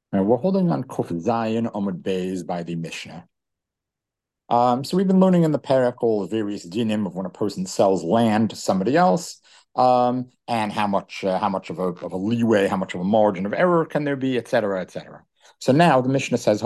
Now we're holding on Kuf Zayin Amud Beis by the Mishnah. So we've been learning in the parak all the various dinim of when a person sells land to somebody else, and how much of a leeway, how much of a margin of error can there be, et cetera, et cetera. So now the Mishnah says,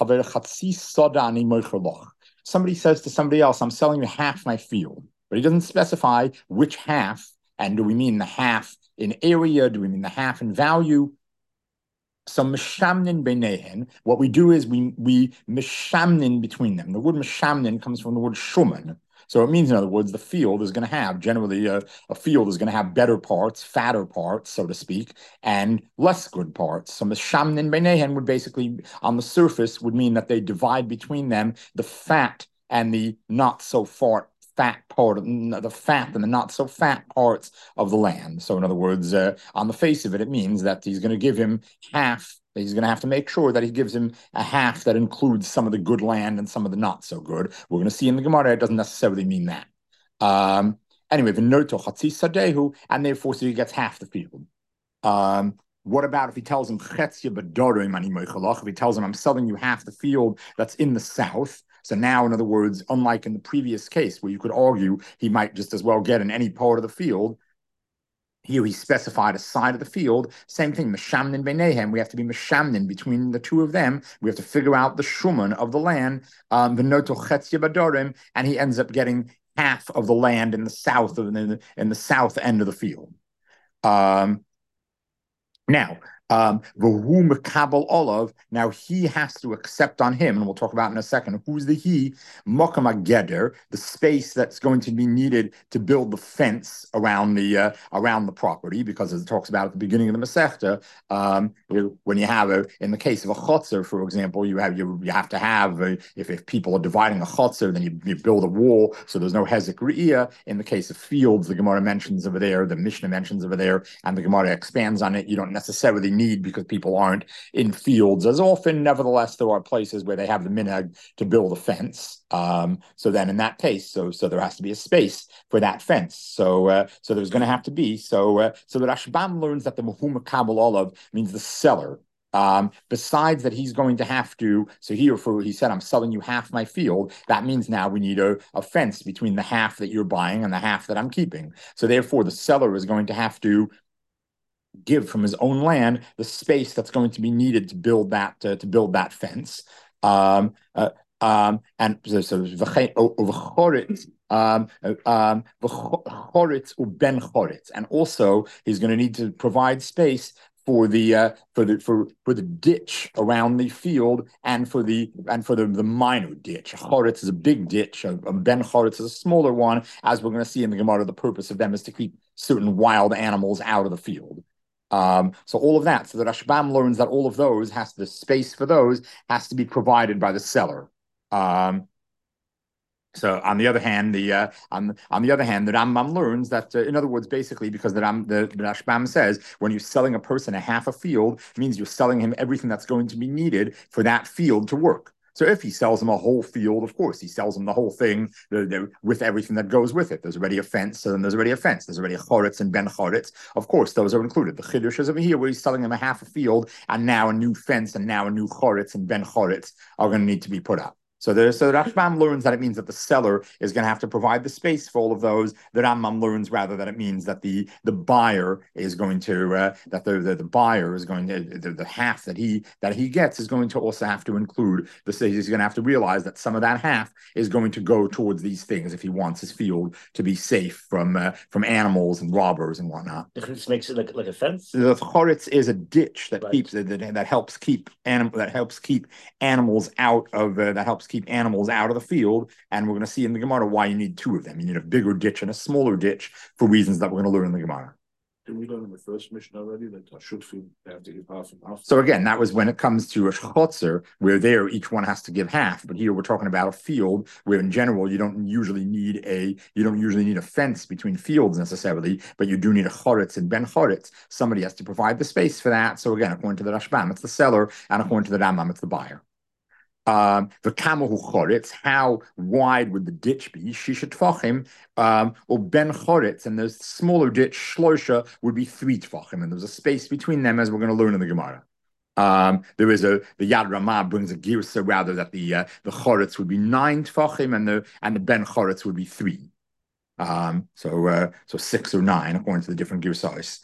somebody says to somebody else, I'm selling you half my field, but he doesn't specify which half, and do we mean the half in area? Do we mean the half in value? So mishamnin beinehen, what we do is we mishamnin between them. The word mishamnin comes from the word shuman. So it means, in other words, the field is going to have generally a field is going to have better parts, fatter parts, so to speak, and less good parts. So mishamnin beinehen would basically, on the surface, would mean that they divide between them the fat and the not so fat part of the fat and the not so fat parts of the land. So, in other words, on the face of it, it means that he's going to give him half. He's going to have to make sure that he gives him a half that includes some of the good land and some of the not so good. We're going to see in the Gemara, it doesn't necessarily mean that. Anyway, the noto chatzi sadehu, and therefore, so he gets half the field. What about if he tells him if he tells him I'm selling you half the field that's in the south? So now, in other words, unlike in the previous case where you could argue he might just as well get in any part of the field, here he specified a side of the field. Same thing, Meshamnin Beinehem. We have to be Meshamnin between the two of them. We have to figure out the Shuman of the land, the Noto Chetzia Badorim, and he ends up getting half of the land in the south in the south end of the field. Now, Vahu Makabal Olav, now he has to accept on him, and we'll talk about in a second, who's the he? Mokam Geder, the space that's going to be needed to build the fence around the property, because as it talks about at the beginning of the Masechta, when you have in the case of a chotzer, for example, you have to have if people are dividing a chotzer, then you build a wall, so there's no hezek re'iyah. In the case of fields, the Gemara mentions over there, the Mishnah mentions over there, and the Gemara expands on it. You don't necessarily need, because people aren't in fields as often. Nevertheless, there are places where they have the minhag to build a fence. So then in that case, so there has to be a space for that fence. So there's going to have to be. So the Rashbam learns that the Muhum Kabul Olav means the seller. Besides that, he's going to have to. So he said, I'm selling you half my field. That means now we need a fence between the half that you're buying and the half that I'm keeping. So therefore, the seller is going to have to give from his own land the space that's going to be needed to build that fence. And so and also he's going to need to provide space for the ditch around the field and for the minor ditch. A choretz is a big ditch. A ben choretz is a smaller one. As we're going to see in the Gemara, the purpose of them is to keep certain wild animals out of the field. So all of that. So the Rashbam learns that all of those the space for those has to be provided by the seller. So on the other hand, the Rambam learns that, in other words, basically, because the Rashbam says when you're selling a person a half a field, it means you're selling him everything that's going to be needed for that field to work. So if he sells him a whole field, of course, he sells him the whole thing with everything that goes with it. There's already a fence, so then there's already a fence. There's already a choretz and ben choretz. Of course, those are included. The chiddush is over here where he's selling him a half a field, and now a new fence, and now a new choretz and ben choretz are going to need to be put up. So Rashbam learns that it means that the seller is going to have to provide the space for all of those. The Rambam learns rather that it means that the buyer is going to that the buyer is going to the half that he gets is going to also have to include the. He's going to have to realize that some of that half is going to go towards these things if he wants his field to be safe from animals and robbers and whatnot. It makes it like a fence. The choretz is a ditch that keeps that helps keep animals out of the field. And we're going to see in the Gemara why you need two of them. You need a bigger ditch and a smaller ditch for reasons that we're going to learn in the Gemara. Did we learn in the first mission already that I should have to give half and half? So again, that was when it comes to a chotzer, where there each one has to give half. But here we're talking about a field where, in general, you don't usually need a fence between fields necessarily, but you do need a choretz and ben choretz. Somebody has to provide the space for that. So again, according to the Rashbam, it's the seller, and according to the Rambam, it's the buyer. The kamahu choretz, how wide would the ditch be? Shisha tfachim, or ben choretz, and the smaller ditch shlosha would be 3 tfachim, and there's a space between them, as we're going to learn in the Gemara. There is the Yad Ramah brings a girsa rather that the choretz would be 9 tfachim and the ben choretz would be 3. So 6 or 9 according to the different girsais.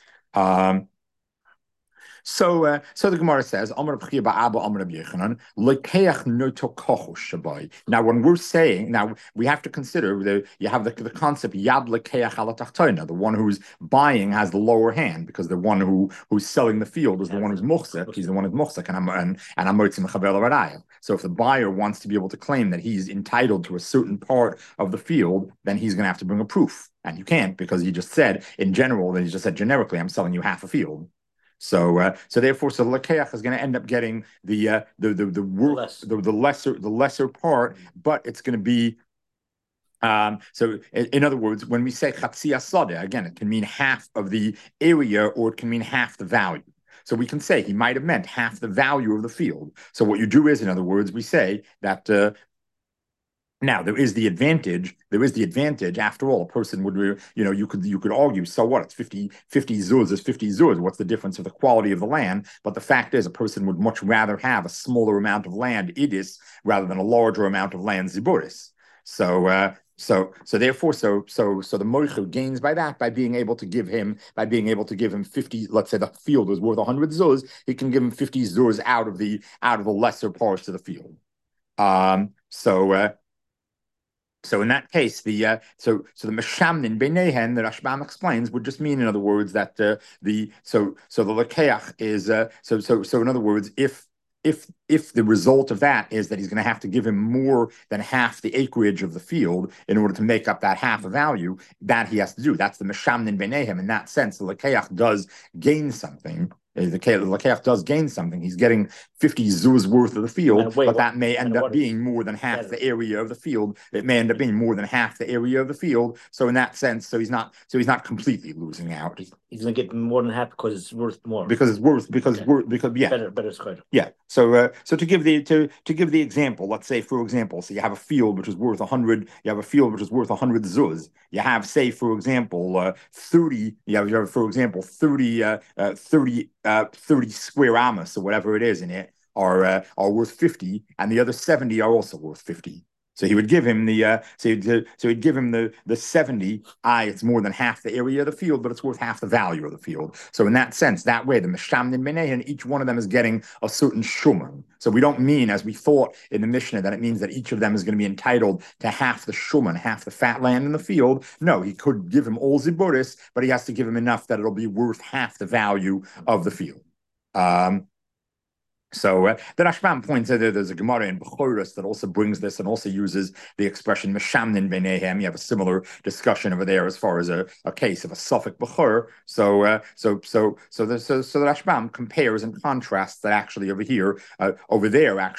So the Gemara says, Amar B'chia Ba'aba Amar Rabbi Yochanan, Lekeach noto kochos shabai. Now, when we're saying, now we have to consider you have the concept Yad Lekeach ala Tachtoina. The one who's buying has the lower hand because the one who's selling the field is the one who's muchzek. He's the one who's muchzek, and I'm motzim mechaber l'radaya. So if the buyer wants to be able to claim that he's entitled to a certain part of the field, then he's going to have to bring a proof, and you can't because he just said in general, then he just said generically, I'm selling you half a field. So therefore, the lekeach is going to end up getting the lesser part, but it's going to be. So in other words, when we say chatzi asada, again, it can mean half of the area or it can mean half the value. So we can say he might have meant half the value of the field. So what you do is, in other words, we say that. Now there is the advantage. After all, a person would, you could argue, so what? It's 50 zuz is 50 zuz. What's the difference of the quality of the land? But the fact is, a person would much rather have a smaller amount of land idis rather than a larger amount of land ziburis. So therefore, the moichu gains by that by being able to give him 50. Let's say the field was worth 100 zuz, he can give him 50 zuz out of the lesser parts of the field. So in that case, the meshamnin beinehen that Rashbam explains would just mean, in other words, that the lekeach is so in other words, if the result of that is that he's going to have to give him more than half the acreage of the field in order to make up that half of value, that he has to do. That's the meshamnin beinehen. In that sense, the lekeach does gain something. The lekeach does gain something. He's getting 50 zuz worth of the field, but that may end up being more than half the area of the field. It may end up being more than half the area of the field. So in that sense, he's not completely losing out. He's going to get more than half because it's worth more. Because yeah. Better square. Yeah. So to give the example, let's say for example, so you have a field which is worth 100. You have a field which is worth 100 zuz. You have, say for example, 30. You have for example 30 square amas or whatever it is in it are worth 50, and the other 70 are also worth 50. So he would give him the 70. It's more than half the area of the field, but it's worth half the value of the field. So in that sense, that way, the meshamnin beinehen, each one of them is getting a certain shuman. So we don't mean, as we thought in the Mishnah, that it means that each of them is going to be entitled to half the shuman, half the fat land in the field. No, he could give him all ziburis, but he has to give him enough that it'll be worth half the value of the field. So the Rashbam points out that there's a Gemara in Bechoros that also brings this and also uses the expression meshamnin beinehen. You have a similar discussion over there as far as a case of a suffix Bechor. So the Rashbam compares and contrasts that actually over here, over there the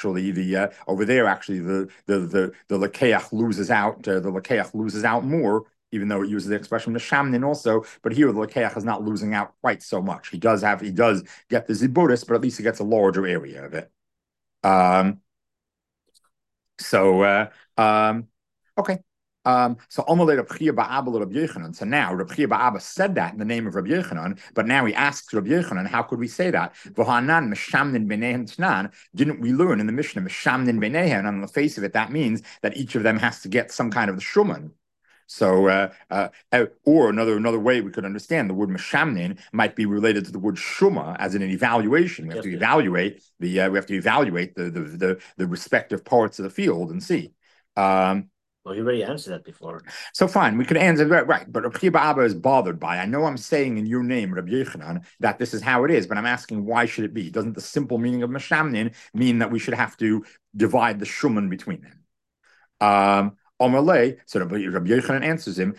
lekeach loses out. The lekeach loses out more, even though it uses the expression meshamnin also, but here the lekeach is not losing out quite so much. He does get the ziburis, but at least he gets a larger area of it. Okay. So Amalei Reb Chia Ba'aba Rabbi Yochanan. So now Reb Chia Ba'aba said that in the name of Rabbi Yochanan, but now he asks Rabbi Yochanan, how could we say that? V'hanan meshamnin beinehen tnan. Didn't we learn in the Mishnah meshamnin beinehen? On the face of it, that means that each of them has to get some kind of the shuman. So, or another way we could understand the word meshamnin might be related to the word shuma, as in an evaluation. We have to evaluate the respective parts of the field and see. Well, you already answered that before. So fine, we could answer that, right. But Rabbi Chia Ba'aba is bothered by, I know I'm saying in your name, Rabbi Yochanan, that this is how it is, but I'm asking, why should it be? Doesn't the simple meaning of meshamnin mean that we should have to divide the shuman between them? Omerle, so Rabbi Yochanan answers him,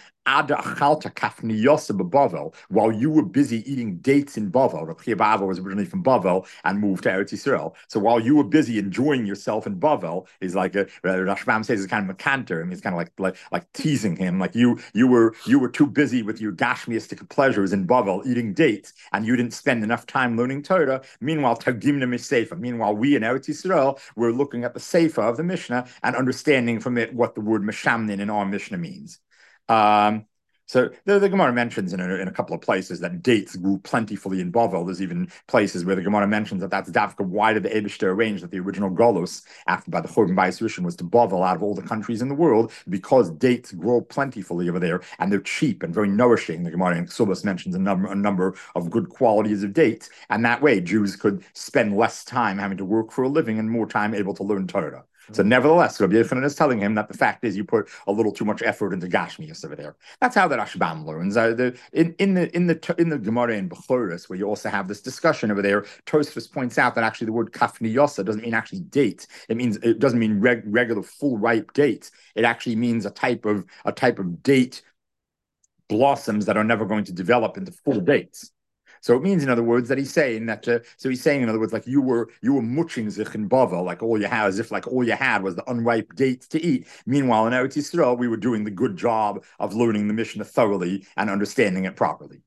while you were busy eating dates in Bavel. Rabbi Chia Ba'aba was originally from Bavel and moved to Eretz Yisrael. So while you were busy enjoying yourself in Bavel, is like Rashbam says, it's kind of mekanter, and he's kind of like teasing him, like you were too busy with your gashmiistic pleasures in Bavel eating dates, and you didn't spend enough time learning Torah. Meanwhile, Targimna Miseifa. Meanwhile, we in Eretz Yisrael were looking at the Seifa of the Mishnah and understanding from it what the word meshamnin in our Mishnah means. So the Gemara mentions in a couple of places that dates grew plentifully in Bavel. There's even places where the Gemara mentions that that's dafka. Why did the Eibishter arrange that the original Golus, after by the Churban Bayis Rishon, was to Bavel out of all the countries in the world? Because dates grow plentifully over there, and they're cheap and very nourishing. The Gemara in Ksubas mentions a number of good qualities of dates, and that way Jews could spend less time having to work for a living and more time able to learn Torah. So nevertheless, Rabbi Yochanan is telling him that the fact is you put a little too much effort into Gashmias over there. That's how the Rashbam learns. In the Gemara in Bechoros, where you also have this discussion over there, Tosfos points out that actually the word kafni yosa doesn't mean actually date. It doesn't mean regular full ripe dates. It actually means a type of date blossoms that are never going to develop into full dates. So it means, in other words, that he's saying that. So he's saying, in other words, like you were muching zich in Bavel, like all you had, as if like all you had was the unripe dates to eat. Meanwhile, in Eretz Yisrael, we were doing the good job of learning the Mishnah thoroughly and understanding it properly.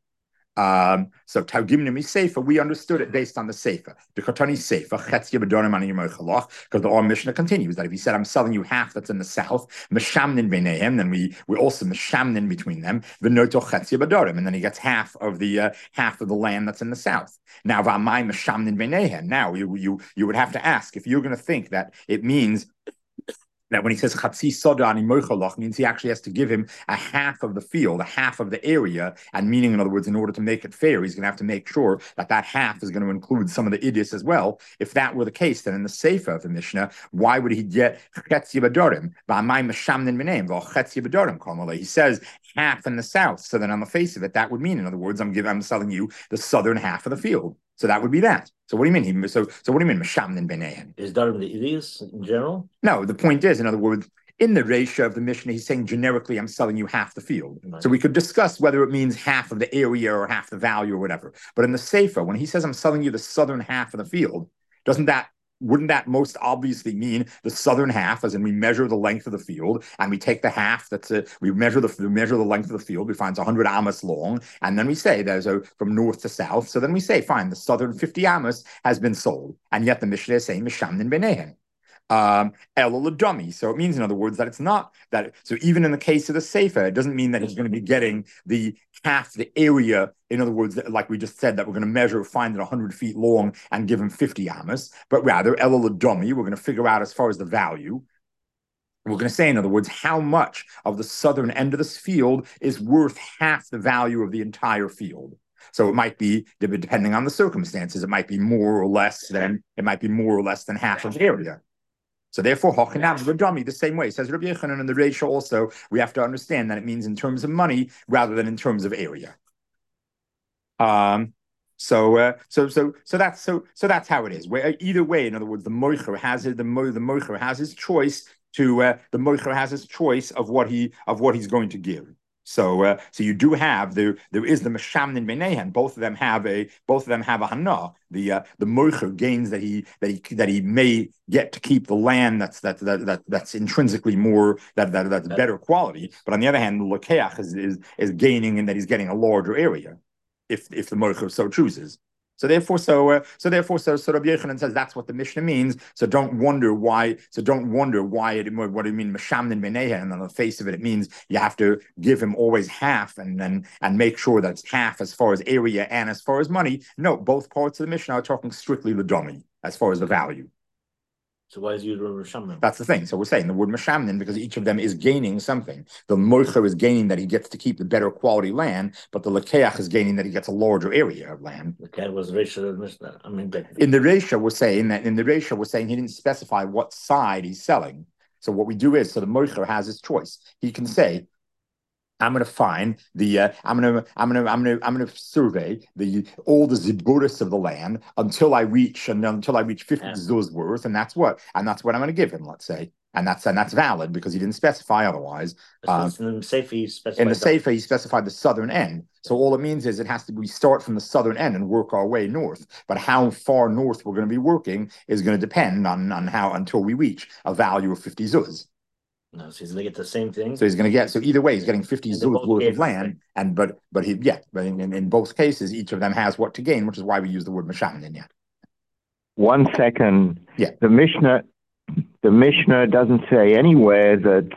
So Taugimnim Sefer, we understood it based on the Sefer. The Kotani Sefer, because the Mishnah continues that if he said, I'm selling you half that's in the south, Meshamnin Beinehem, then we also Meshamnin between them, V'noto Chetzia B'dorim, and then he gets half of the land that's in the south. Now, V'amai Meshamnin Beinehem. Now, you would have to ask, if you're going to think that it means that when he says Chatzi Soda Ani Moichalach, means he actually has to give him a half of the field, a half of the area, and meaning, in other words, in order to make it fair, he's going to have to make sure that that half is going to include some of the idis as well. If that were the case, then in the Sefer of the Mishnah, why would he get Chetzi B'dorim? V'amai Meshamnin B'neim, V'al Chetzi B'dorim Kamale. He says half in the south. So then on the face of it, that would mean, in other words, I'm selling you the southern half of the field. So that would be that. So what do you mean? So what do you mean, Meshamnin B'neihen? Is Darim the idiots in general? No, the point is, in other words, in the ratio of the Mishnah, he's saying generically, I'm selling you half the field. Right. So we could discuss whether it means half of the area or half the value or whatever. But in the Sefer, when he says I'm selling you the southern half of the field, wouldn't that most obviously mean the southern half, as in we measure the length of the field, and we take the half we measure the length of the field, we find it's 100 amos long, and then we say there's from north to south. So then we say, fine, the southern 50 amos has been sold, and yet the Mishnah is saying Mishamnin B'neihen. Dummy. So it means, in other words, that it's not that. So even in the case of the Sefer, it doesn't mean that he's going to be getting the half the area. In other words, like we just said, that we're going to measure, find it 100 feet long and give him 50 amos, but rather dummy. We're going to figure out as far as the value. We're going to say, in other words, how much of the southern end of this field is worth half the value of the entire field. So it might be, depending on the circumstances, it might be more or less than half of the area. So therefore, Hochinam Radami, the same way, says Rabbi Yochanan, and the ratio also, we have to understand that it means in terms of money rather than in terms of area. So that's how it is. Where either way, in other words, the moicher has his choice of what he's going to give. So you do have there is the Meshamnin B'neihen. Both of them have a hana. The moicher gains that he may get to keep the land that's intrinsically more that's better quality. But on the other hand, the Lakeach is gaining in that he's getting a larger area if the moicher so chooses. So Rabbi Yochanan says that's what the Mishnah means. So don't wonder why what do you mean Meshamnin B'neihen? And on the face of it, it means you have to give him always half and make sure that it's half as far as area and as far as money. No, both parts of the Mishnah are talking strictly L'Domi as far as the value. So why is you Meshamnin? That's the thing. So we're saying the word Meshamnin because each of them is gaining something. The Moicher is gaining that he gets to keep the better quality land, but the Lekeach is gaining that he gets a larger area of land. Okay, was ratio of Mishnah. In the ratio, we're saying he didn't specify what side he's selling. So what we do is, so the Moicher has his choice. He can say, I'm going to find I'm going to survey all the ziburis of the land until I reach 50 zuz worth, and that's what I'm going to give him. Let's say, and that's valid because he didn't specify otherwise. In the Sefer, he specified the southern end. So all it means is we start from the southern end and work our way north. But how far north we're going to be working is going to depend on how until we reach a value of 50 zuz. No, so he's going to get the same thing. So either way, he's getting 50 zuz worth of land, but in both cases, each of them has what to gain, which is why we use the word Meshamnin yet. 1 second. Yeah. The Mishnah doesn't say anywhere that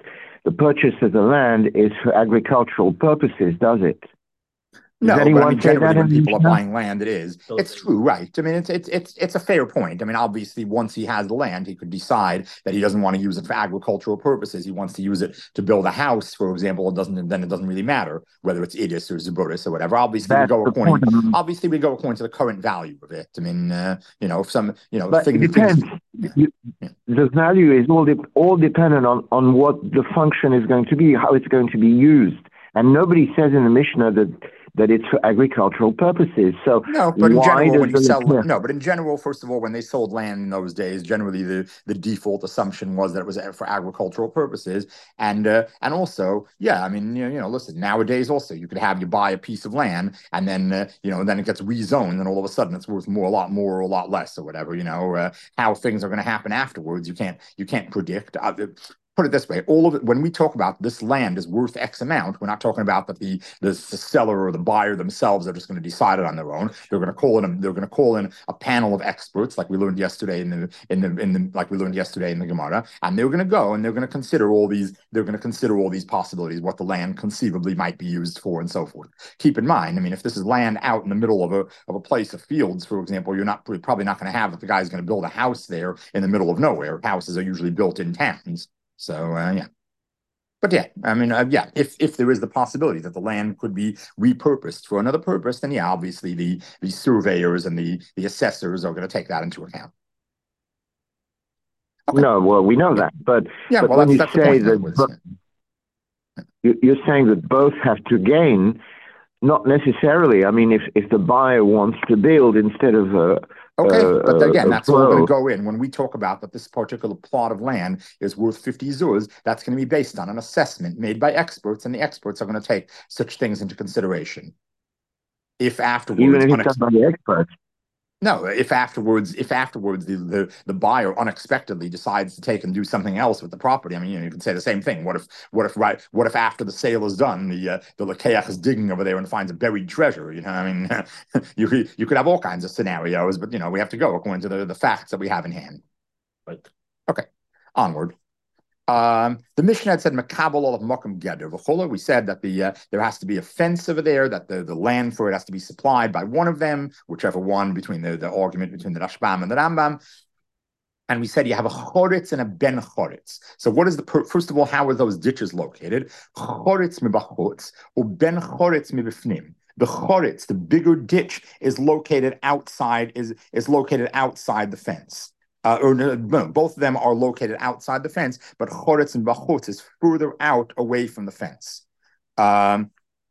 the purchase of the land is for agricultural purposes, does it? No, Does but I anyone mean, say generally, that when in the people are Mishnah? buying land, it is. Those It's things. true, right? I mean, it's a fair point. I mean, obviously, once he has the land, he could decide that he doesn't want to use it for agricultural purposes. He wants to use it to build a house, for example. It doesn't really matter whether it's Idis or Zaburis or whatever. Obviously, That's the point. we go according to the current value of it. I mean, if some, But it depends. The value is all dependent on what the function is going to be, how it's going to be used. And nobody says in the Mishnah that it's for agricultural purposes. So no, but in general, when you sell, appear? no, but in general, first of all, when they sold land in those days, generally the default assumption was that it was for agricultural purposes, and also, yeah, I mean, listen, nowadays also you could have you buy a piece of land and then then it gets rezoned, and all of a sudden it's worth a lot more, or a lot less, or whatever. How things are going to happen afterwards, you can't predict. Put it this way, all of it, when we talk about this land is worth X amount, we're not talking about that the seller or the buyer themselves are just going to decide it on their own. They're going to call in a panel of experts, like we learned yesterday in the Gemara, and they're going to go and they're going to consider all these possibilities, what the land conceivably might be used for, and so forth. Keep in mind, I mean, if this is land out in the middle of a place of fields, for example, you're probably not going to have that the guy's going to build a house there in the middle of nowhere. Houses are usually built in towns. So, but yeah, I mean, if there is the possibility that the land could be repurposed for another purpose, then obviously the surveyors and the assessors are going to take that into account. Okay. No, well, we know that, but when you say that, you're saying that both have to gain. Not necessarily. I mean, if the buyer wants to build instead of but again, that's all going to go in when we talk about that this particular plot of land is worth 50 zuz. That's going to be based on an assessment made by experts, and the experts are going to take such things into consideration. If afterwards, even if it's done by the experts. No, if afterwards the buyer unexpectedly decides to take and do something else with the property, I mean, you can say the same thing. What if after the sale is done, the Lekeach is digging over there and finds a buried treasure? I mean, you could have all kinds of scenarios, but we have to go according to the facts that we have in hand. Right. Okay, onward. The Mishnah had said Makabel of Mokum Geder V'chola. We said that there has to be a fence over there, that the land for it has to be supplied by one of them, whichever one, between the argument between the Rashbam and the Rambam. And we said you have a choritz and a ben choritz. So what is first of all, how are those ditches located? Choritz mibachutz or ben choritz mibifnim. The choritz, the bigger ditch, is located outside the fence. Both of them are located outside the fence, but choritz and bachutz is further out away from the fence. Or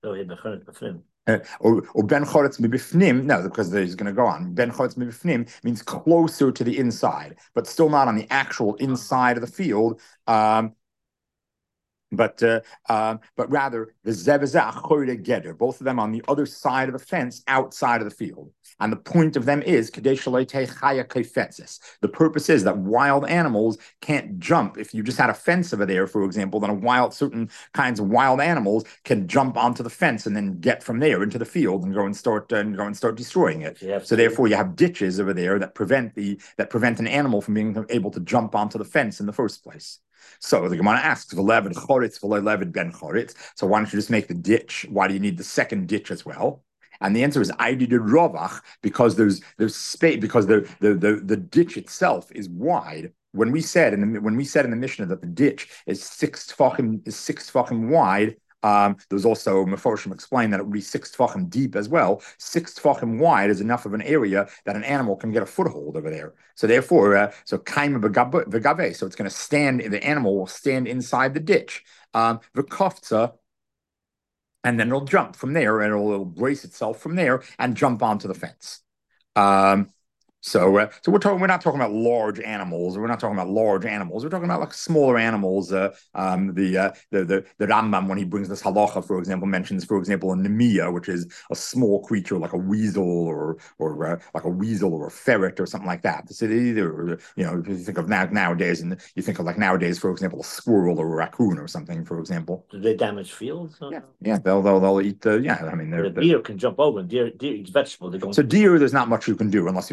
ben choritz mibifnim, no, because he's going to go on. Ben choritz mibifnim means closer to the inside, but still not on the actual inside of the field. But rather the zevazah geder, both of them on the other side of the fence, outside of the field. And the point of them is the purpose is that wild animals can't jump. If you just had a fence over there, for example, then certain kinds of wild animals can jump onto the fence and then get from there into the field and go and start destroying it. So therefore, you have ditches over there that prevent an animal from being able to jump onto the fence in the first place. So the Gemara asks, "V'levid choritz, v'levid ben choritz." So why don't you just make the ditch? Why do you need the second ditch as well? And the answer is I did rovach, because there's space, because the ditch itself is wide. When we said in the Mishnah that the ditch is 6 tefachim wide. There's also Meforshim explained that it would be 6 tefachim deep as well. 6 tefachim wide is enough of an area that an animal can get a foothold over there. So therefore, kaima v'gave, so it's going to stand. The animal will stand inside the ditch. V'kofza, and then it'll jump from there, and it'll brace itself from there and jump onto the fence. So we're not talking about large animals. We're not talking about large animals. We're talking about like smaller animals. The Rambam, when he brings this halacha, for example, mentions, for example, a nemia, which is a small creature like a weasel or like a weasel or a ferret or something like that. So either, if you think of nowadays, and you think of like nowadays, for example, a squirrel or a raccoon or something, for example. Do they damage fields? Yeah, they'll eat. I mean, the deer can jump over. Deer eats vegetables. So deer, there's not much you can do unless you're going to make a really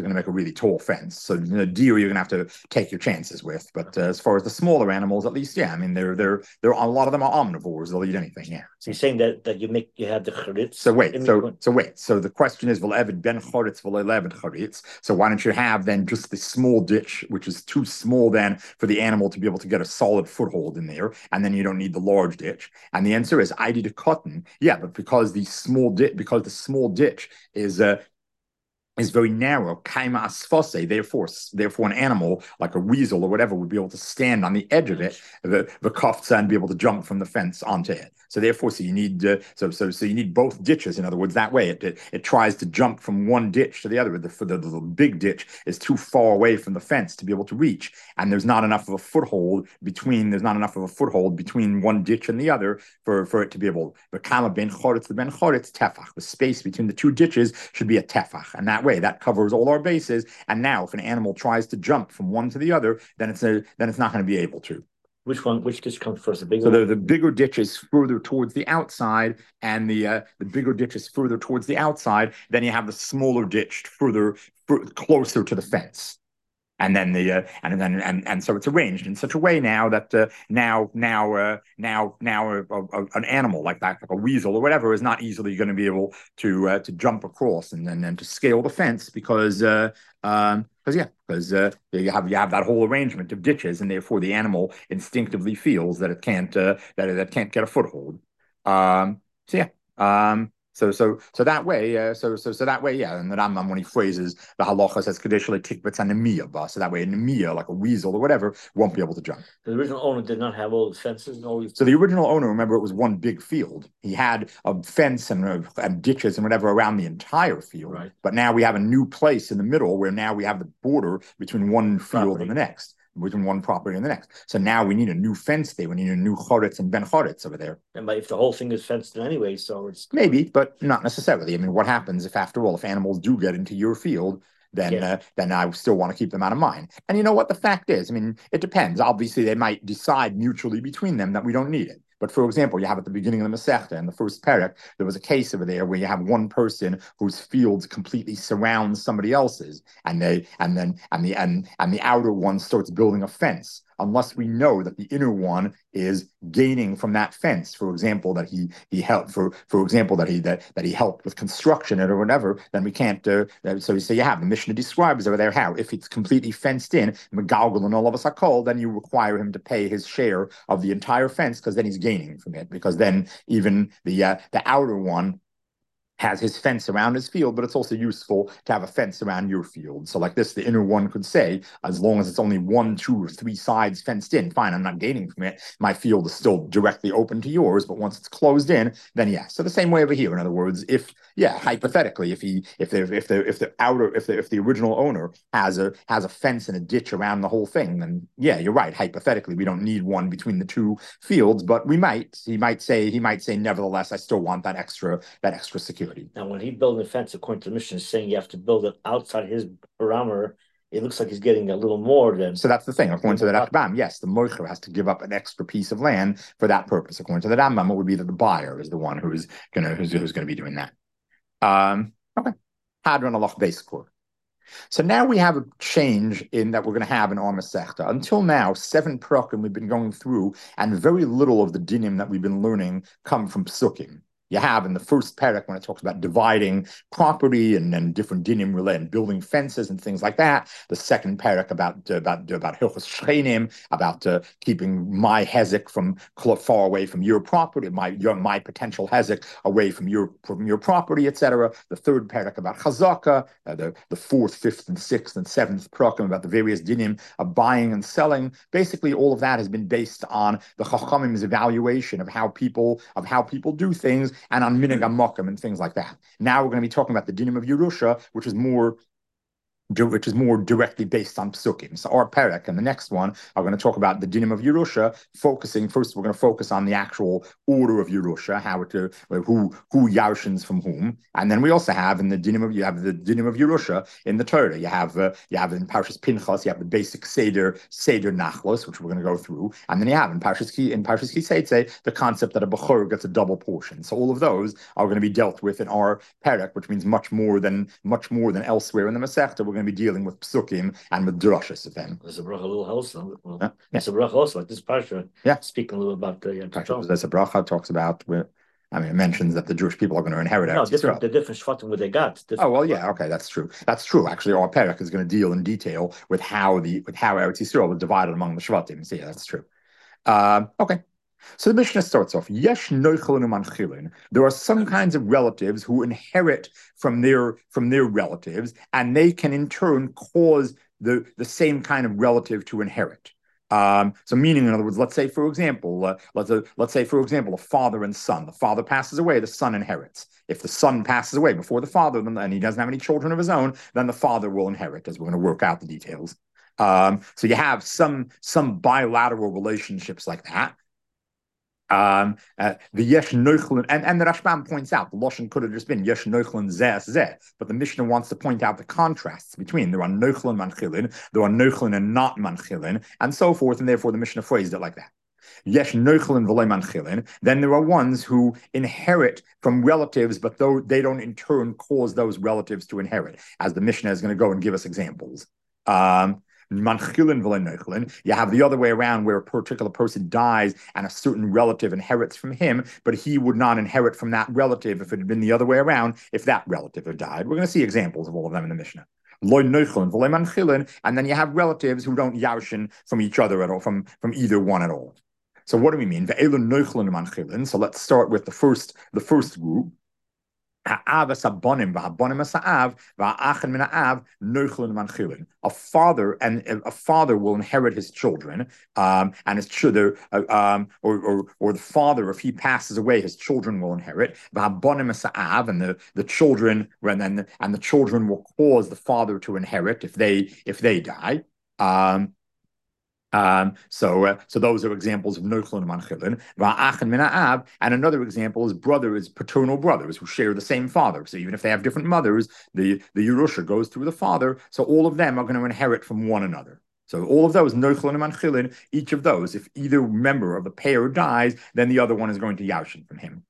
really tall fence. So the deer you're going to have to take your chances with. But as far as the smaller animals, at least, yeah, I mean, they're a lot of them are omnivores. They'll eat anything. Yeah. So you're saying that you have the charitz. So wait. So the question is, v'le'eved ben charitz v'le'eved charitz. So why don't you have then just the small ditch, which is too small then for the animal to be able to get a solid foothold in there, and then you don't need the large ditch. And the answer is, I did a cotton. Yeah, but because the small ditch is very narrow, kaima asfose, therefore an animal like a weasel or whatever would be able to stand on the edge of it, the kofza, and be able to jump from the fence onto it. So therefore, so you need you need both ditches. In other words, that way it tries to jump from one ditch to the other. The big ditch is too far away from the fence to be able to reach, and there's not enough of a foothold between one ditch and the other for it to be able. The kama ben choretz the ben choretz tefach. The space between the two ditches should be a tefach, and that way that covers all our bases. And now, if an animal tries to jump from one to the other, then it's not going to be able to. Which ditch comes first? The bigger. So the bigger ditch is further towards the outside, and the bigger ditch is further towards the outside. Then you have the smaller ditch closer to the fence. And then so it's arranged in such a way now that an animal like that, like a weasel or whatever, is not easily going to be able to jump across and then to scale the fence because you have that whole arrangement of ditches, and therefore the animal instinctively feels that it can't get a foothold. So that way, yeah. And the Rambam, when he phrases the halacha, says kadeshli tikbetz and nemiyah, so that way a nemiyah, like a weasel or whatever, won't be able to jump. The original owner did not have all the fences and all these. So the original owner, remember, it was one big field. He had a fence and ditches and whatever around the entire field. Right. But now we have a new place in the middle where now we have the border between one field and the next, between one property and the next. So now we need a new fence there. We need a new choretz and ben choretz over there. And if the whole thing is fenced in anyway, so it's maybe, but not necessarily. I mean, what happens if, after all, if animals do get into your field, then I still want to keep them out of mine. And you know what the fact is? I mean, it depends. Obviously, they might decide mutually between them that we don't need it. But for example, you have at the beginning of the Masechta, in the first parak, there was a case over there where you have one person whose fields completely surround somebody else's, and the outer one starts building a fence. Unless we know that the inner one is gaining from that fence, for example, that he helped that he helped with construction or whatever, then we can't. So you have the Mishnah describes over there how if it's completely fenced in, megalgal and all of us are cold, then you require him to pay his share of the entire fence because then he's gaining from it, because then even the outer one has his fence around his field, but it's also useful to have a fence around your field. So like this, the inner one could say, as long as it's only 1, 2, or 3 sides fenced in, fine, I'm not gaining from it. My field is still directly open to yours, but once it's closed in, then yeah. So the same way over here. In other words, hypothetically, if the original owner has a fence and a ditch around the whole thing, then yeah, you're right. Hypothetically, we don't need one between the two fields, but he might say, nevertheless, I still want that extra security. Now, when he built the fence, according to the Mishnah, saying you have to build it outside his parameter, it looks like he's getting a little more than. So that's the thing. According to the Rambam, yes, the moicher has to give up an extra piece of land for that purpose. According to the Rambam, it would be that the buyer is the one who's going to be doing that. Okay. Hadron alach beiskor. So now we have a change in that we're going to have in our Masechta. Until now, 7 prakim we've been going through, and very little of the dinim that we've been learning come from psukim. You have in the first parak when it talks about dividing property and then different dinim related, building fences and things like that. The second parak about hilchos shchenim, about keeping my hezek from far away from your property, my potential hezek away from your property, etc. The third parak about chazaka, the 4th, 5th, and 6th and 7th prakim about the various dinim of buying and selling. Basically, all of that has been based on the chachamim's evaluation of how people do things, and on minhag hamokim and things like that. Now we're going to be talking about the dinim of Yerusha, which is more directly based on psukim. So our parak and the next one are going to talk about the dinim of Yerusha, focusing first. We're going to focus on the actual order of Yerusha, who yarshins from whom, and then we also have in the dinim of Yerusha in the Torah. You have in Parshas Pinchas, you have the basic seder nachlos, which we're going to go through, and then you have in Parshas Kiseitze the concept that a bechor gets a double portion. So all of those are going to be dealt with in our parak, which means much more than elsewhere in the Masechta. We're we're going to be dealing with psukim and with drushes of them. There's a bracha a little else. Well, Yeah. There's a bracha also, like this parsha. Yeah. Speaking a little about the There's a bracha talks about, it mentions that the Jewish people are going to inherit no, Eretz different, Yisrael. the different shvatim where they got. Oh, well, yeah, okay, that's true. That's true. Actually, our Perek is going to deal in detail with how Eretz Yisrael was divided among the shvatim. So yeah, that's true. Okay. So the Mishnah starts off, Yesh noichlin umanchilin. There are some kinds of relatives who inherit from their relatives, and they can in turn cause the same kind of relative to inherit. So meaning, in other words, let's say, for example, a father and son. The father passes away, the son inherits. If the son passes away before the father, and he doesn't have any children of his own, then the father will inherit, as we're going to work out the details. So you have some bilateral relationships like that. The yesh noichlin, and the Rashbam points out the lashon could have just been yesh noichlin zeh, but the Mishnah wants to point out the contrasts between there are noichlin manchilin, there are noichlin and not manchilin, and so forth, and therefore the Mishnah phrased it like that. Yesh noichlin v'le manchilin. Then there are ones who inherit from relatives, but though they don't in turn cause those relatives to inherit, as the Mishnah is going to go and give us examples. Manchilin v'le. You have the other way around, where a particular person dies and a certain relative inherits from him, but he would not inherit from that relative if it had been the other way around, if that relative had died. We're going to see examples of all of them in the Mishnah. And then you have relatives who don't yarshin from each other at all, from either one at all. So what do we mean? So let's start with the first group. A father will inherit his children, and his children, or the father, if he passes away, his children will inherit. And the children will cause the father to inherit if they die. So those are examples of noichlin and manchilin. And another example is paternal brothers who share the same father. So even if they have different mothers, the Yerusha goes through the father. So all of them are going to inherit from one another. So all of those, noichlin and manchilin, each of those, if either member of the pair dies, then the other one is going to yarshin from him.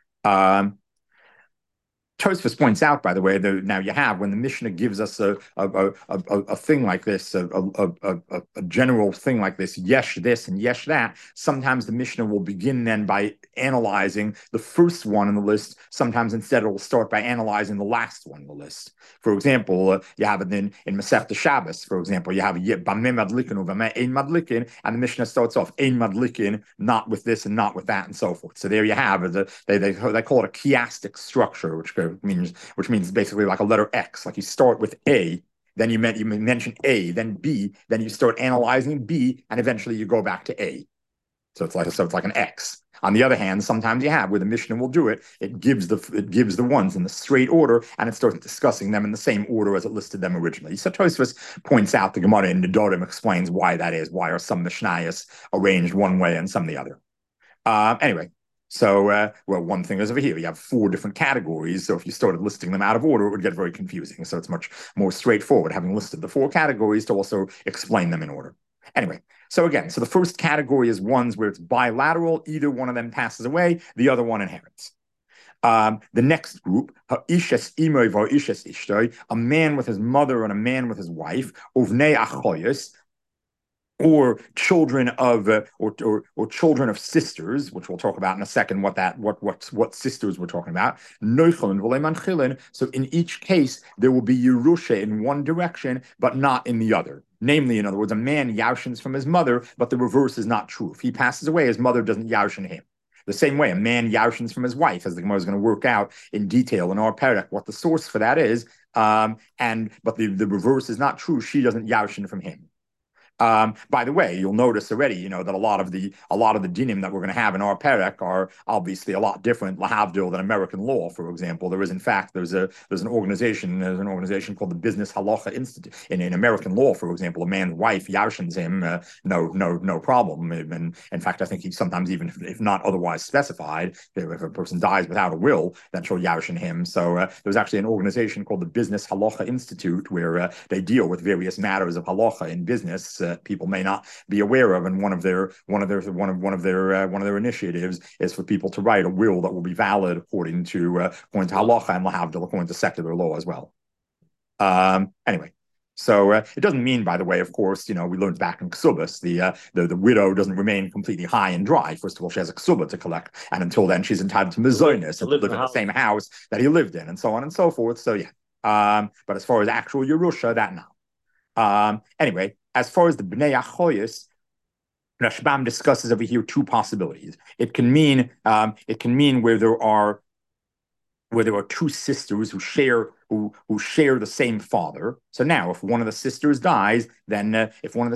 Tosfos points out, by the way, that now you have, when the Mishnah gives us a thing like this, a general thing like this, yesh this and yesh that, sometimes the Mishnah will begin then by analyzing the first one in the list. Sometimes instead it will start by analyzing the last one in the list. For example, you have it in Masechta Shabbos, for example, you have bameh madlikin or bameh ein madlikin, and the Mishnah starts off ein madlikin, not with this and not with that, and so forth. So there you have it. They call it a chiastic structure, which means basically like a letter X. Like you start with A, then you mention A, then B, then you start analyzing B, and eventually you go back to A. So it's like an X. On the other hand, sometimes you have where the Mishnah will do it. It gives the ones in the straight order, and it starts discussing them in the same order as it listed them originally. So Tosfos points out, the Gemara in Nedarim explains why that is. Why are some Mishnayos arranged one way and some the other? Anyway. So, one thing is over here, you have 4 different categories. So if you started listing them out of order, it would get very confusing. So it's much more straightforward, having listed the 4 categories, to also explain them in order. Anyway, so again, the first category is ones where it's bilateral. Either one of them passes away, the other one inherits. The next group, a man with his mother and a man with his wife, uvnei achoyos, or children of or children of sisters, which we'll talk about in a second. What sisters we're talking about? Noichlin v'le manchilin. So in each case, there will be Yerusha in one direction, but not in the other. Namely, in other words, a man yarshins from his mother, but the reverse is not true. If he passes away, his mother doesn't yarshin him. The same way, a man yarshins from his wife, as the Gemara is going to work out in detail in our parak what the source for that is. But the reverse is not true. She doesn't yarshin from him. By the way, you'll notice already, that a lot of the dinim that we're going to have in our parak are obviously a lot different, lahavdil, than American law. For example, there's an organization called the Business Halacha Institute. In American law, for example, a man's wife yarshins him, no problem. And in fact, I think he sometimes, even if not otherwise specified, if a person dies without a will, then she'll yarshin him. So there's actually an organization called the Business Halacha Institute where they deal with various matters of halacha in business. People may not be aware of, and one of their initiatives is for people to write a will that will be valid according to halacha and lahavdil, according to secular law as well. Anyway, So it doesn't mean, by the way, of course, we learned back in Ksubas, the widow doesn't remain completely high and dry. First of all, she has a Ksuba to collect, and until then, she's entitled to Mizonis and to live in the same house that he lived in, and so on and so forth. So yeah, but as far as actual Yerusha, that now. Anyway, as far as the Bnei Achoyis, Rashbam discusses over here two possibilities. It can mean where there are two sisters who share the same father. So now, if one of the sisters dies, then her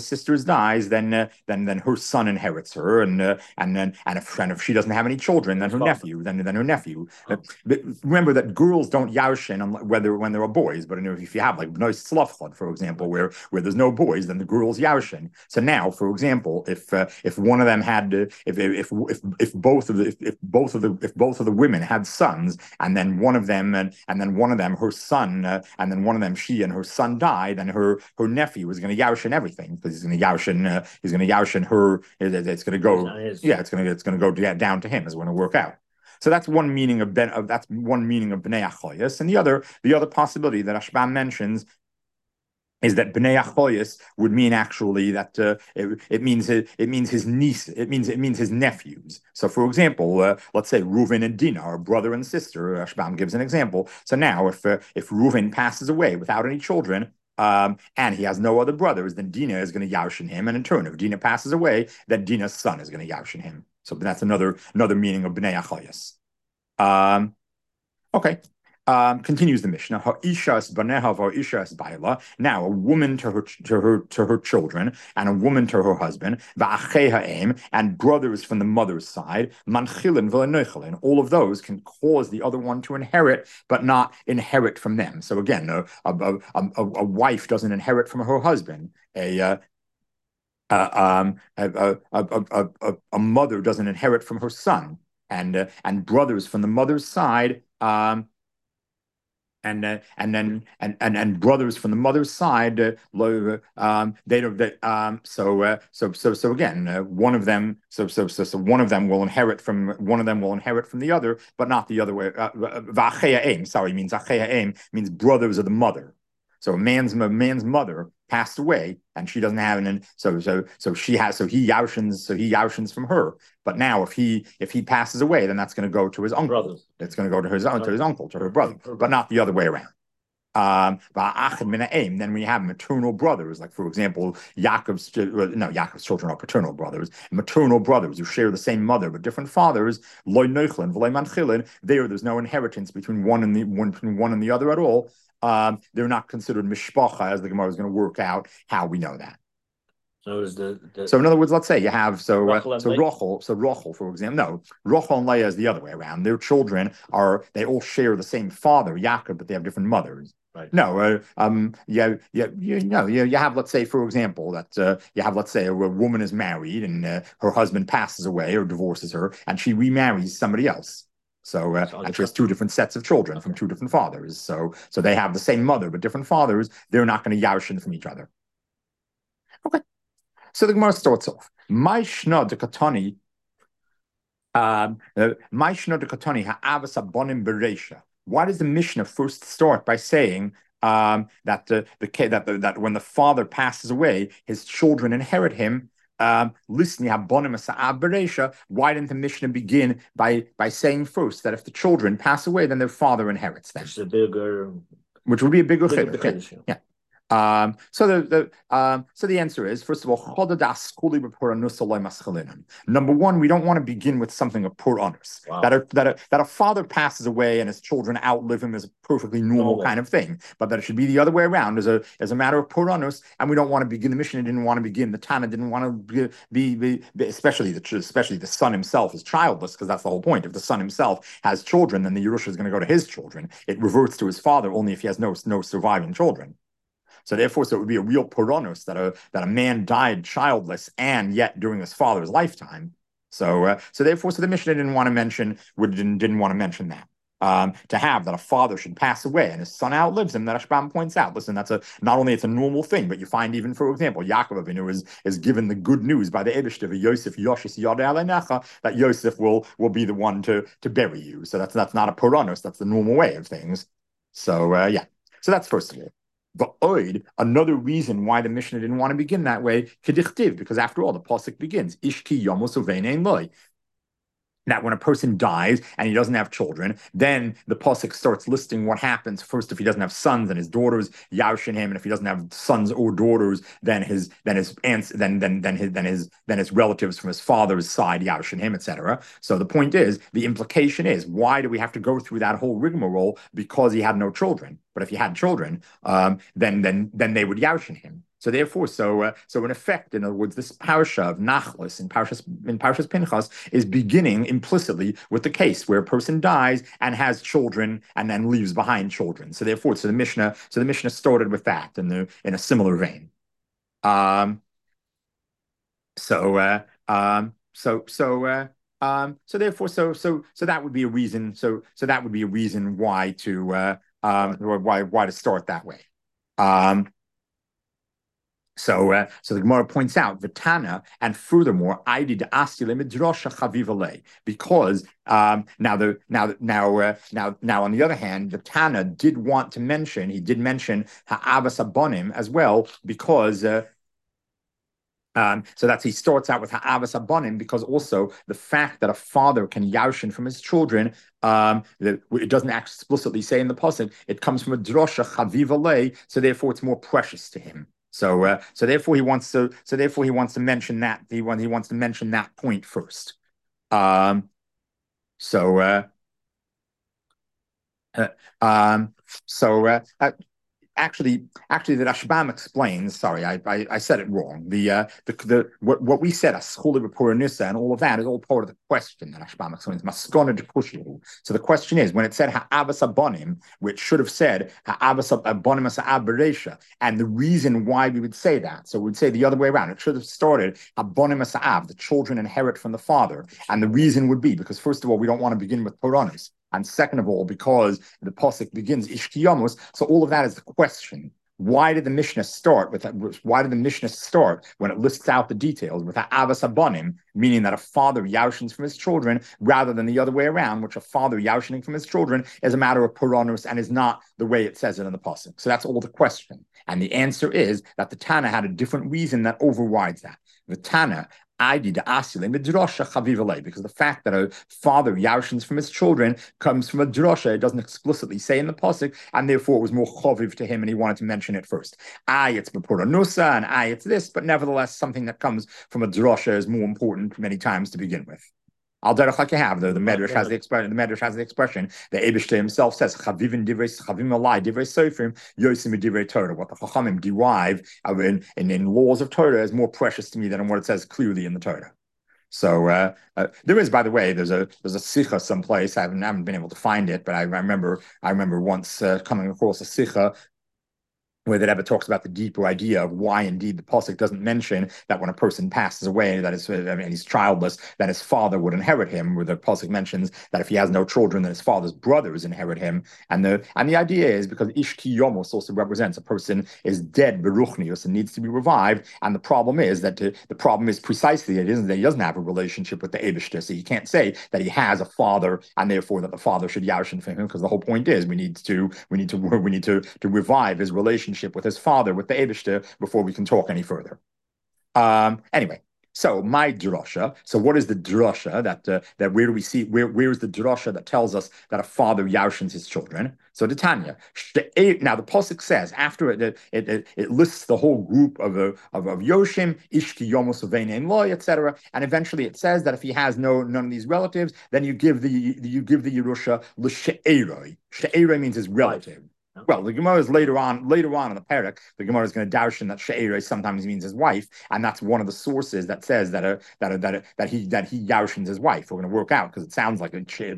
son inherits her, and if she doesn't have any children, then her nephew. But remember that girls don't yarshin when there are boys. But if you have like Bnei Tzlafchad, for example, where there's no boys, then the girls yarshin. So now, for example, if one of them had if both of the women had sons, and then one of them her son, and then one of them she and her son died, then her nephew is going to yarshin everything, because he's going to yarshin her. It's going to go it's going to go down to him. Is going to work out. So that's one meaning of Bnei Achoyis, and the other possibility that Rashbam mentions is that Bnei Achoyis would mean actually that it means his niece, it means his nephews. So, for example, let's say Reuven and Dinah are brother and sister. Rashbam gives an example. So now, if Reuven passes away without any children, and he has no other brothers, then Dinah is going to yarshin him, and in turn, if Dinah passes away, then Dinah's son is going to yarshin him. So that's another meaning of Bnei Achoyis. Okay. Continues the Mishnah. Now, a woman to her children, and a woman to her husband, and brothers from the mother's side, and all of those can cause the other one to inherit, but not inherit from them. So again, a wife doesn't inherit from her husband. A mother doesn't inherit from her son, and brothers from the mother's side. And brothers from the mother's side, they don't. So again, one of them. So one of them will inherit from the other, but not the other way. Means brothers of the mother. So a man's mother passed away, and she doesn't have so he yarshins from her. But now if he passes away, then that's going to go to his uncle. Brothers. It's going to go to his uncle, to her brother, but not the other way around. Then we have maternal brothers, like for example, Yaakov's children are paternal brothers. Maternal brothers who share the same mother but different fathers. There's no inheritance between one and the other at all. They're not considered mishpacha, as the Gemara is going to work out how we know that. So in other words, let's say you have Rachel, for example, no, Rachel and Leah is the other way around. Their children they all share the same father, Yaakov, but they have different mothers. Right. No, you have, let's say, for example, that you have, let's say, a woman is married and her husband passes away or divorces her, and she remarries somebody else. So and she has two different sets of children from two different fathers. So they have the same mother but different fathers. They're not going to yarshin from each other. Okay. So the Gemara starts off. Maishna de Katani ha'avas abonim bereisha. Why does the Mishnah first start by saying that when the father passes away, his children inherit him? Why didn't the Mishnah begin by saying first that if the children pass away, then their father inherits them? Which would be a bigger chiddush. Yeah. So the answer is, first of all, number one, we don't want to begin with something of pur anus. Wow. That a father passes away and his children outlive him is a perfectly normal kind of thing, but that it should be the other way around as a matter of pur anus, and we don't want to begin. The Mishnah didn't want to begin. The Tana didn't want to be especially the son himself is childless, because that's the whole point. If the son himself has children, then the Yerusha is going to go to his children. It reverts to his father only if he has no surviving children. So therefore, it would be a real pur anus that a man died childless and yet during his father's lifetime. So therefore, the Mishnah didn't want to mention that. To have that a father should pass away and his son outlives him, that Rashbam points out. Listen, not only it's a normal thing, but you find even, for example, Yaakov Avinu is given the good news by the Eibishter, Yosef Yoshis Yodei Alenecha, that Yosef will be the one to bury you. So that's not a pur anus, that's the normal way of things. So so that's first of all. V'oid, another reason why the Mishnah didn't want to begin that way, kedichtiv, because after all, the pasuk begins, Ishki yomos uvein loy. That when a person dies and he doesn't have children, then the pasuk starts listing what happens. First, if he doesn't have sons and his daughters yarshin him, and if he doesn't have sons or daughters, then his aunts, then his relatives from his father's side yarshin him, etc. So the point is, the implication is, why do we have to go through that whole rigmarole? Because he had no children. But if he had children, then they would yarshin him. So therefore, so in effect, in other words, this parasha of Nachlas in Parshas Pinchas is beginning implicitly with the case where a person dies and has children and then leaves behind children. So therefore, the Mishnah started with that in a similar vein. So therefore, that would be a reason. So that would be a reason why to why to start that way. So the Gemara points out the Tana, and furthermore, I did asile midrasha chavivale, because now on the other hand, the Tana did mention ha'avas abonim as well, because so he starts out with ha'avas abonim, because also the fact that a father can yarshin from his children, it doesn't explicitly say in the pasuk, it comes from a drosha chavivale, so therefore it's more precious to him. So therefore he wants to mention that he wants to mention that point first. Actually, the Rashbam explains. Sorry, I said it wrong. What we said, Aschuli B'Puranissa, and all of that is all part of the question that Rashbam explains. Maskona Dekushu. So the question is, when it said Ha'avas Abonim, which should have said Ha'avas Abonim Asa'ab Bereisha, and the reason why we would say that, so we'd say the other way around. It should have started Abonim Asa'ab, the children inherit from the father, and the reason would be because first of all, we don't want to begin with Puranis. And second of all, because the pasuk begins Ishkiyamos, so all of that is the question. Why did the Mishnah start with that? Why did the Mishnah start when it lists out the details with Avas Abonim, meaning that a father yarshins from his children, rather than the other way around, which a father yarshining from his children is a matter of Puranus and is not the way it says it in the pasuk. So that's all the question. And the answer is that the Tana had a different reason that overrides that. The Tana, because the fact that a father yarshins from his children comes from a drosha, it doesn't explicitly say in the pasuk, and therefore it was more choviv to him, and he wanted to mention it first. It's b'pura nusa, and it's this, but nevertheless, something that comes from a drosha is more important many times to begin with. Al derech like you have, though, the Medrash has the expression. The Medrash has the expression. The Eibishter himself says, "Chavivin alai divrei sofrim yosim divrei Torah." What the Chachamim derive in laws of Torah is more precious to me than what it says clearly in the Torah. So there is, by the way, there's a sicha someplace. I haven't been able to find it, but I remember once coming across a sicha where the Rebbe talks about the deeper idea of why indeed the pasuk doesn't mention that when a person passes away, that is, he's childless, that his father would inherit him, where the pasuk mentions that if he has no children, then his father's brothers inherit him. And the idea is because Ishki Yomos also represents a person is dead, Beruchnius, and needs to be revived. And the problem is precisely that he doesn't have a relationship with the Eibishter. So you can't say that he has a father and therefore that the father should yarshin for him, because the whole point is we need to revive his relationship with his father, with the Eibishter, before we can talk any further. Anyway, so my drasha. So what is the drasha that where do we see where is the drasha that tells us that a father yarshins his children? So the Tanya. Now the pasuk says after it lists the whole group of Yoshim, Ishki Yomos Uvein Loy, etc. And eventually it says that if he has none of these relatives, then you give the Yerusha l'she'eroi. She'eroi means his relative. Well, the Gemara is later on in the parak. The Gemara is going to darshan that she'eroi sometimes means his wife, and that's one of the sources that says that he yarshins his wife. We're going to work out because it sounds like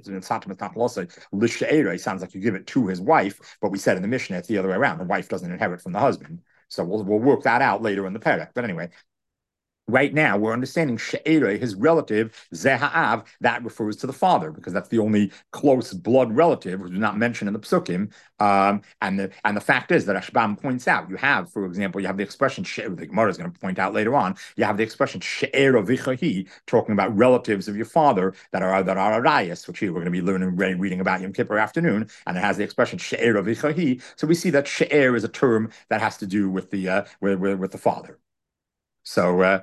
l'she'eroi sounds like you give it to his wife, but we said in the Mishnah it's the other way around. The wife doesn't inherit from the husband, so we'll work that out later in the parak. But anyway. Right now, we're understanding She'ere, his relative, Zeha'av, that refers to the father, because that's the only close blood relative, which is not mentioned in the Psukim. And the fact is that Ashbam points out, you have, for example, you have the expression, the Gemara is going to point out later on, you have the expression She'ere Vichahi, talking about relatives of your father that are Arayas, which here we're going to be reading about Yom Kippur afternoon, and it has the expression She'ere Vichahi. So we see that She'er is a term that has to do with the father. So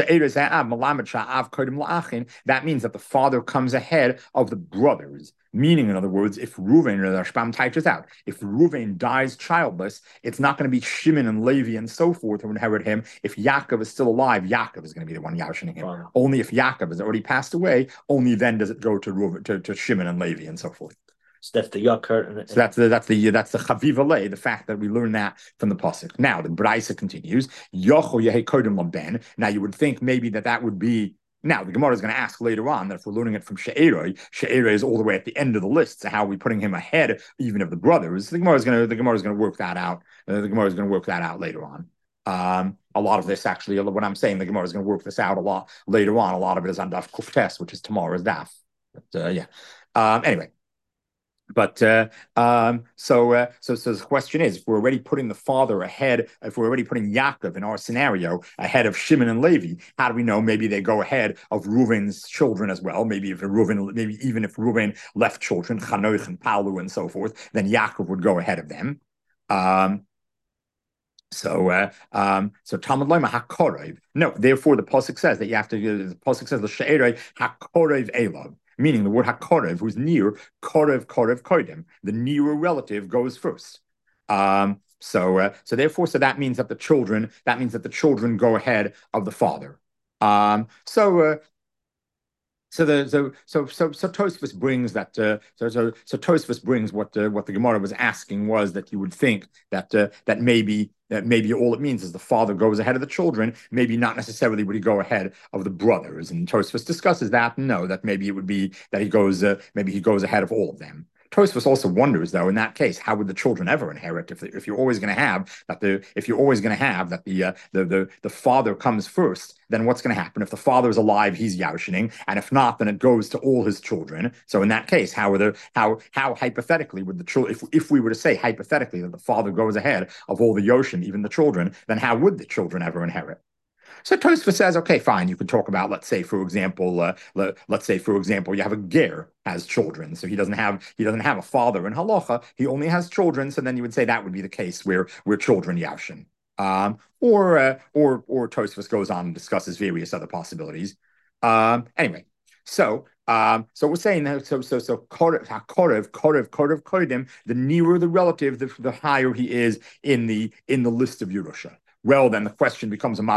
that means that the father comes ahead of the brothers. Meaning, in other words, if Reuven, or the Rashbam touches out, if Reuven dies childless, it's not going to be Shimon and Levi and so forth who inherit him. If Yaakov is still alive, Yaakov is going to be the one yashining him. Wow. Only if Yaakov has already passed away, only then does it go to Reuven, to Shimon and Levi and so forth. So that's the Yakar. So that's the Chaviv Alei, the fact that we learn that from the pasuk. Now the Braisa continues. Yocho Yehi Kodem Laben. Now you would think maybe that would be. Now the Gemara is going to ask later on that if we're learning it from She'eroi, She'eroi is all the way at the end of the list. So how are we putting him ahead even of the brothers? The Gemara is going to work that out. The Gemara is going to work that out later on. A lot of this actually, what I'm saying, the Gemara is going to work this out a lot later on. A lot of it is on Daf Kuftes, which is tomorrow's Daf. But anyway. But so the question is, if we're already putting the father ahead, if we're already putting Yaakov in our scenario ahead of Shimon and Levi, how do we know maybe they go ahead of Reuven's children as well? Maybe even if Reuven left children, Chanoich and Palu and so forth, then Yaakov would go ahead of them. So Talmud Lema HaKorev. No, therefore the pasuk says that you have to. The pasuk says l'she'erei HaKorev Elav. Meaning the word HaKorev, who's near, Korev Koidem. The nearer relative goes first. So that means that the children go ahead of the father. So Tosfos brings that. So Tosfos brings what the Gemara was asking was that you would think that maybe all it means is the father goes ahead of the children. Maybe not necessarily would he go ahead of the brothers. And Tosfos discusses that. No, that maybe it would be that he goes ahead of all of them. Tosfos also wonders, though, in that case, how would the children ever inherit if you're always going to have that the father comes first? Then what's going to happen if the father is alive? He's Yarshining, and if not, then it goes to all his children. So in that case, how hypothetically would the children? If we were to say hypothetically that the father goes ahead of all the Yoshin, even the children, then how would the children ever inherit? So Tosfos says, okay, fine. You can talk about, let's say, for example, you have a ger has children, so he doesn't have a father in halacha. He only has children. So then you would say that would be the case where children yashin. Or Tosfos goes on and discusses various other possibilities. Anyway, so we're saying that korev koidim, the nearer the relative, the higher he is in the list of Yerusha. Well, then the question becomes in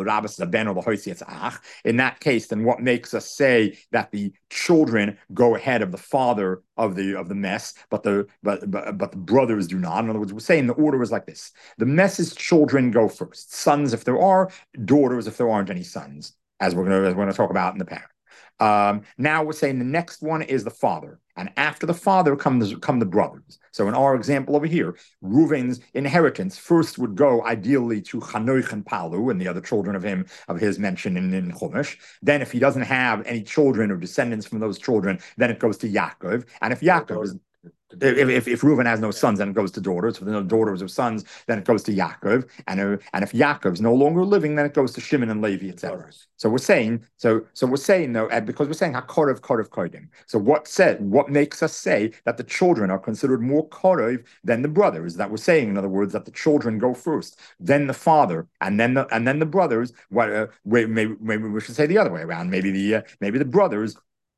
that case, then what makes us say that the children go ahead of the father of the mess, but the brothers do not? In other words, we're saying the order is like this: the mess's children go first, sons if there are, daughters if there aren't any sons, as we're going to talk about in the parent. Now we're saying the next one is the father, and after the father come the brothers. So in our example over here, Reuven's inheritance first would go ideally to Chanoich and Palu and the other children of his mentioned in Chumash. Then if he doesn't have any children or descendants from those children, then it goes to Yaakov. And if Yaakov is If Reuven has no sons, then it goes to daughters. If there's no daughters or sons, then it goes to Yaakov. And if Yaakov's no longer living, then it goes to Shimon and Levi, etc. So we're saying though, because we're saying HaKorev Koidim. So what makes us say that the children are considered more Korev than the brothers? That we're saying, in other words, that the children go first, then the father, and then the brothers. Maybe we should say the other way around. Maybe the brothers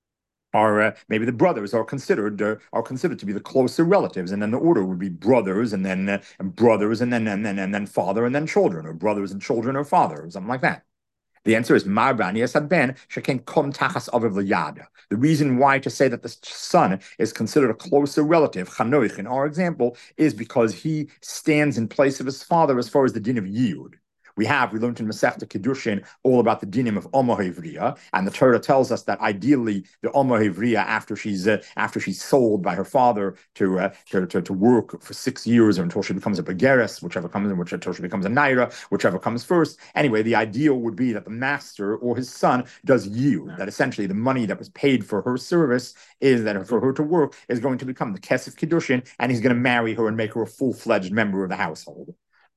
are considered to be the closer relatives, and then the order would be brothers, and then father, and then children, or brothers and children, or father, or something like that. The answer is Marbani Esadben Sheken Kom Tachas Aviv L'Yada. The reason why to say that the son is considered a closer relative, Chanoich, in our example, is because he stands in place of his father as far as the din of Yiyud. we learned in Masechta Kedushin all about the dinim of Omo Hevriya, and the Torah tells us that ideally the Omo Hevriya, after she's sold by her father to work for 6 years or until she becomes a begeres, until she becomes a naira, whichever comes first. Anyway, the ideal would be that the master or his son does yield, that essentially the money that was paid for her service is that for her to work is going to become the Kesef Kedushin, and he's going to marry her and make her a full-fledged member of the household.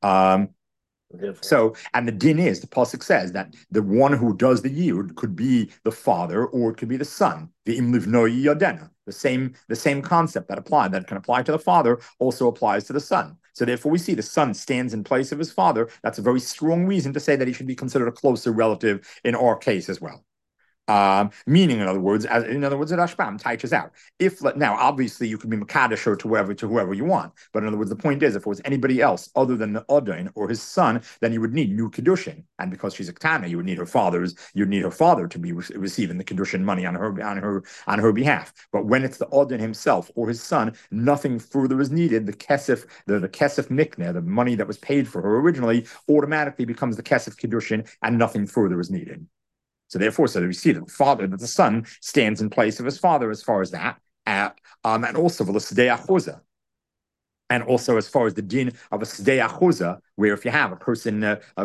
So, and the din is, the pasuk says that the one who does the yield could be the father or it could be the son. The imlivnoi yadena, the same concept that can apply to the father also applies to the son. So therefore, we see the son stands in place of his father. That's a very strong reason to say that he should be considered a closer relative in our case as well. Meaning, in other words, that Rashbam teaches out. Now, obviously, you can be Makadosh or to whoever you want, but in other words, the point is, if it was anybody else other than the Adon or his son, then you would need new Kedushin, and because she's a Ketana, you would need her father to be receiving the Kedushin money on her behalf. But when it's the Adon himself or his son, nothing further is needed. The Kesef Nikne, the money that was paid for her originally, automatically becomes the Kesef Kedushin, and nothing further is needed. So therefore, we see that the son stands in place of his father as far as that, and also the Sdei Achoza, and also as far as the din of a Sdei Achoza, where if you have a person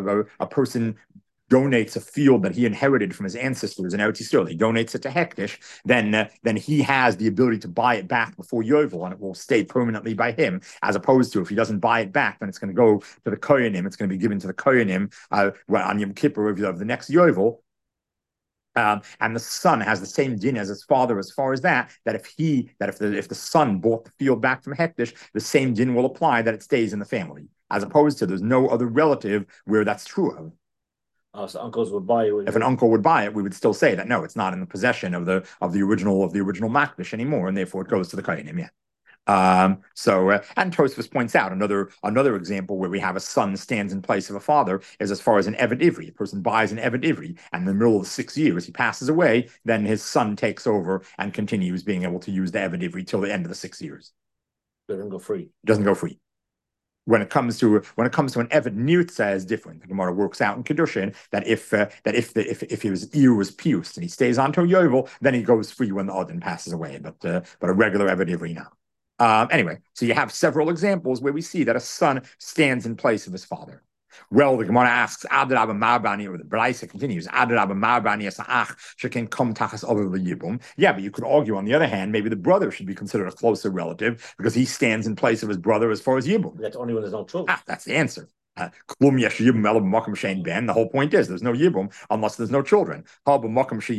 donates a field that he inherited from his ancestors in Eretz Yisrael, he donates it to Hektish, then he has the ability to buy it back before Yovel, and it will stay permanently by him, as opposed to if he doesn't buy it back, then it's going to go to the Koyanim, it's going to be given to the Koyanim on Yom Kippur of the next Yovel. And the son has the same din as his father as far as that if the son bought the field back from Hektish, the same din will apply, that it stays in the family, as opposed to there's no other relative where that's true of. So uncles would buy it. If an uncle would buy it, we would still say that no, it's not in the possession of the original Makdish anymore, and therefore it goes to the Kohanim. Yeah. And Tosfos points out another example where we have a son stands in place of a father is as far as an Eved Ivri. A person buys an Eved Ivri, and in the middle of the 6 years he passes away, then his son takes over and continues being able to use the Eved Ivri till the end of the 6 years. Doesn't go free. When it comes to an Eved Nirtza, is different. The Gemara works out in Kedushin that if his ear was pierced and he stays on to Yovel, then he goes free when the Adon passes away. But a regular Eved Ivri now. Anyway, so you have several examples where we see that a son stands in place of his father. Well, the Gemara asks, or the Braisa continues, yeah, but you could argue on the other hand, maybe the brother should be considered a closer relative because he stands in place of his brother as far as Yibum. That's only when there's no children. That's the answer. The whole point is there's no yibum unless there's no children. When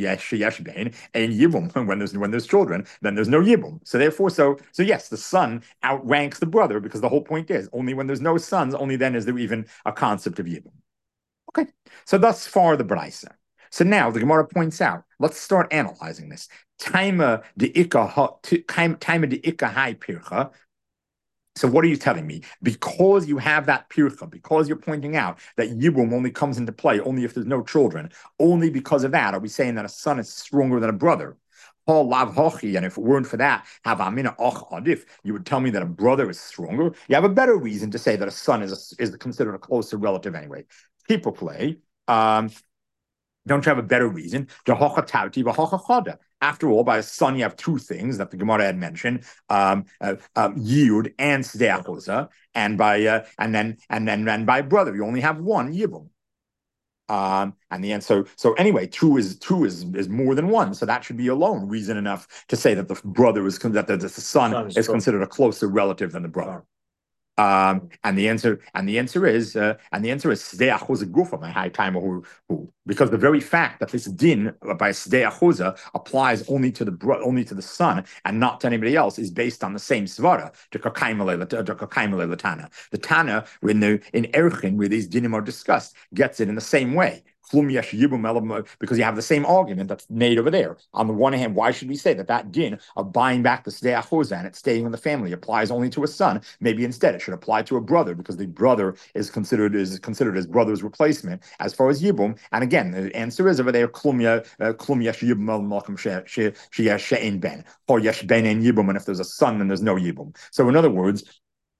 there's children, then there's no yibum. So therefore, so yes, the son outranks the brother because the whole point is only when there's no sons, only then is there even a concept of yibum. Okay, so thus far the Braisa. So now the Gemara points out. Let's start analyzing this. Taima de ikka hai pircha. So what are you telling me? Because you have that pircha, because you're pointing out that yibum only comes into play only if there's no children, only because of that are we saying that a son is stronger than a brother? And if it weren't for that, you would tell me that a brother is stronger. You have a better reason to say that a son is considered a closer relative anyway. People play. Don't you have a better reason? After all, by a son, you have two things that the Gemara had mentioned: yud and sdei achoza, and by by brother, you only have one yibum. And the answer. So anyway, two is more than one, so that should be alone reason enough to say that the brother the son is considered a closer relative than the brother. And the answer is Sdei Achoza Gufa, my high timer who because the very fact that this din by Sdei Achoza applies only to the son and not to anybody else is based on the same svara to Kakaimale Tana. The Tana in Erchin where these dinim are discussed gets it in the same way. Because you have the same argument that's made over there. On the one hand, why should we say that din of buying back the Sdei Achoza and it staying in the family applies only to a son? Maybe instead it should apply to a brother because the brother is considered his brother's replacement as far as Yibum. And again, the answer is over there, Klum yesh Yibum el malkum sheyesh she'ein ben, or yesh ben en Yibum, and if there's a son, then there's no Yibum. So in other words,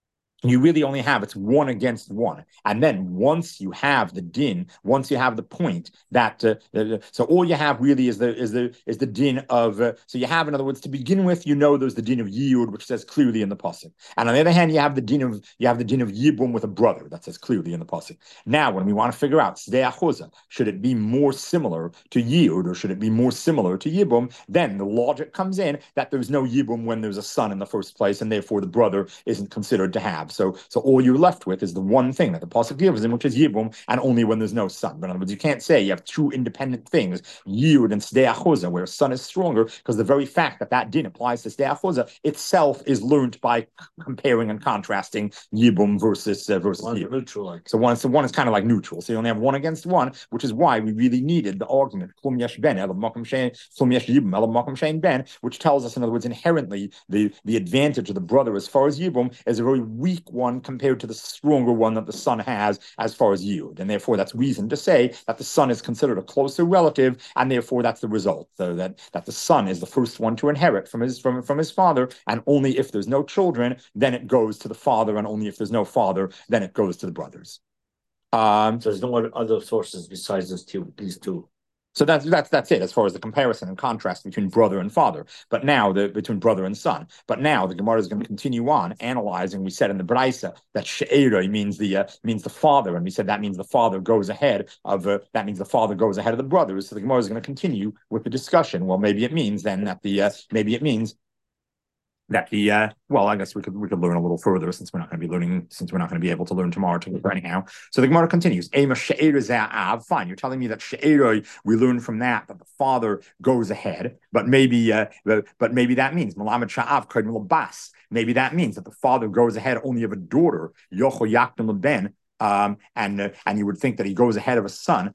you really only have it's 1 against 1, and then once you have the din, once you have the point that so all you have really is the din of so you have, in other words, to begin with, there's the din of yiyud, which says clearly in the pasuk, and on the other hand you have the din of yibum with a brother that says clearly in the pasuk. Now when we want to figure out sdei achuza, should it be more similar to yiyud or should it be more similar to yibum, then the logic comes in that there's no yibum when there's a son in the first place, and therefore the brother isn't considered to have. So all you're left with is the one thing that the pasuk gives him, which is yibum, and only when there's no son. But in other words, you can't say you have two independent things, yud and sdei achuza, where a son is stronger, because the very fact that din applies to sdei achuza itself is learned by comparing and contrasting yibum versus yud. Neutral, So one is kind of like neutral. So you only have 1 against 1, which is why we really needed the argument klum yesh ben elav makom shein klum yesh yibum elav makom shein ben, which tells us, in other words, inherently the advantage of the brother as far as yibum is a very weak one compared to the stronger one that the son has as far as yud, and therefore that's reason to say that the son is considered a closer relative, and therefore that's the result. So that the son is the first one to inherit from his father, and only if there's no children, then it goes to the father, and only if there's no father, then it goes to the brothers. So there's no other sources besides these two. So that's it as far as the comparison and contrast between brother and father. But now between brother and son. But now the Gemara is going to continue on analyzing. We said in the Braisa that she'eroi means the father, and we said that means the father goes ahead of the brothers. So the Gemara is going to continue with the discussion. Well, maybe it means then that well, I guess we could learn a little further since we're not going to be able to learn tomorrow anyhow. So the Gemara continues. Fine, you're telling me that she'eroi, we learn from that the father goes ahead, but maybe that means malamed sha'av kodim labas. Maybe that means that the father goes ahead only of a daughter, yocho yakdim leben, and you would think that he goes ahead of a son.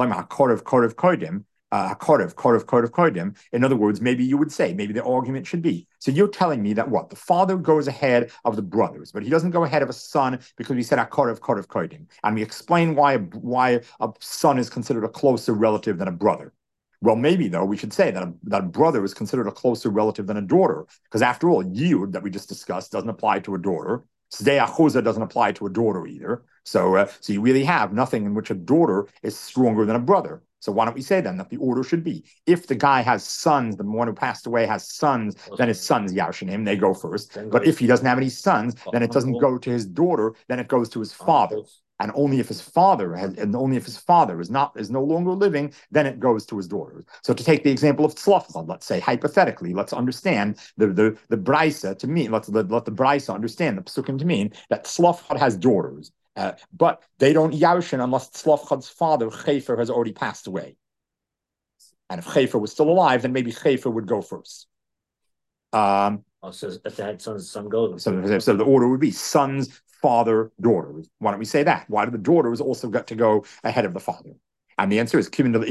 In other words, maybe you would say, maybe the argument should be, so you're telling me that the father goes ahead of the brothers, but he doesn't go ahead of a son because we said Kodev Kodim. And we explain why a son is considered a closer relative than a brother. Well, maybe, though, we should say that a brother is considered a closer relative than a daughter, because after all, yud, that we just discussed, doesn't apply to a daughter. Sdei achuza doesn't apply to a daughter either. So you really have nothing in which a daughter is stronger than a brother. So why don't we say then that the order should be, if the guy has sons, the one who passed away has sons, then his sons yarshin him, they go first. But if he doesn't have any sons, then it doesn't go to his daughter, then it goes to his father. And only if his father is no longer living, then it goes to his daughters. So to take the example of tzlafchad, let's say hypothetically, let's understand the Braisa to mean, let the Braisa understand the Pesukim to mean that tzlafchad has daughters. But they don't yarshin unless tzlafchad's father, Chefer, has already passed away. And if Chefer was still alive, then maybe Chefer would go first. So if they had sons, son goes. So the order would be sons, father, daughters. Why don't we say that? Why do the daughters also get to go ahead of the father? And the answer is because when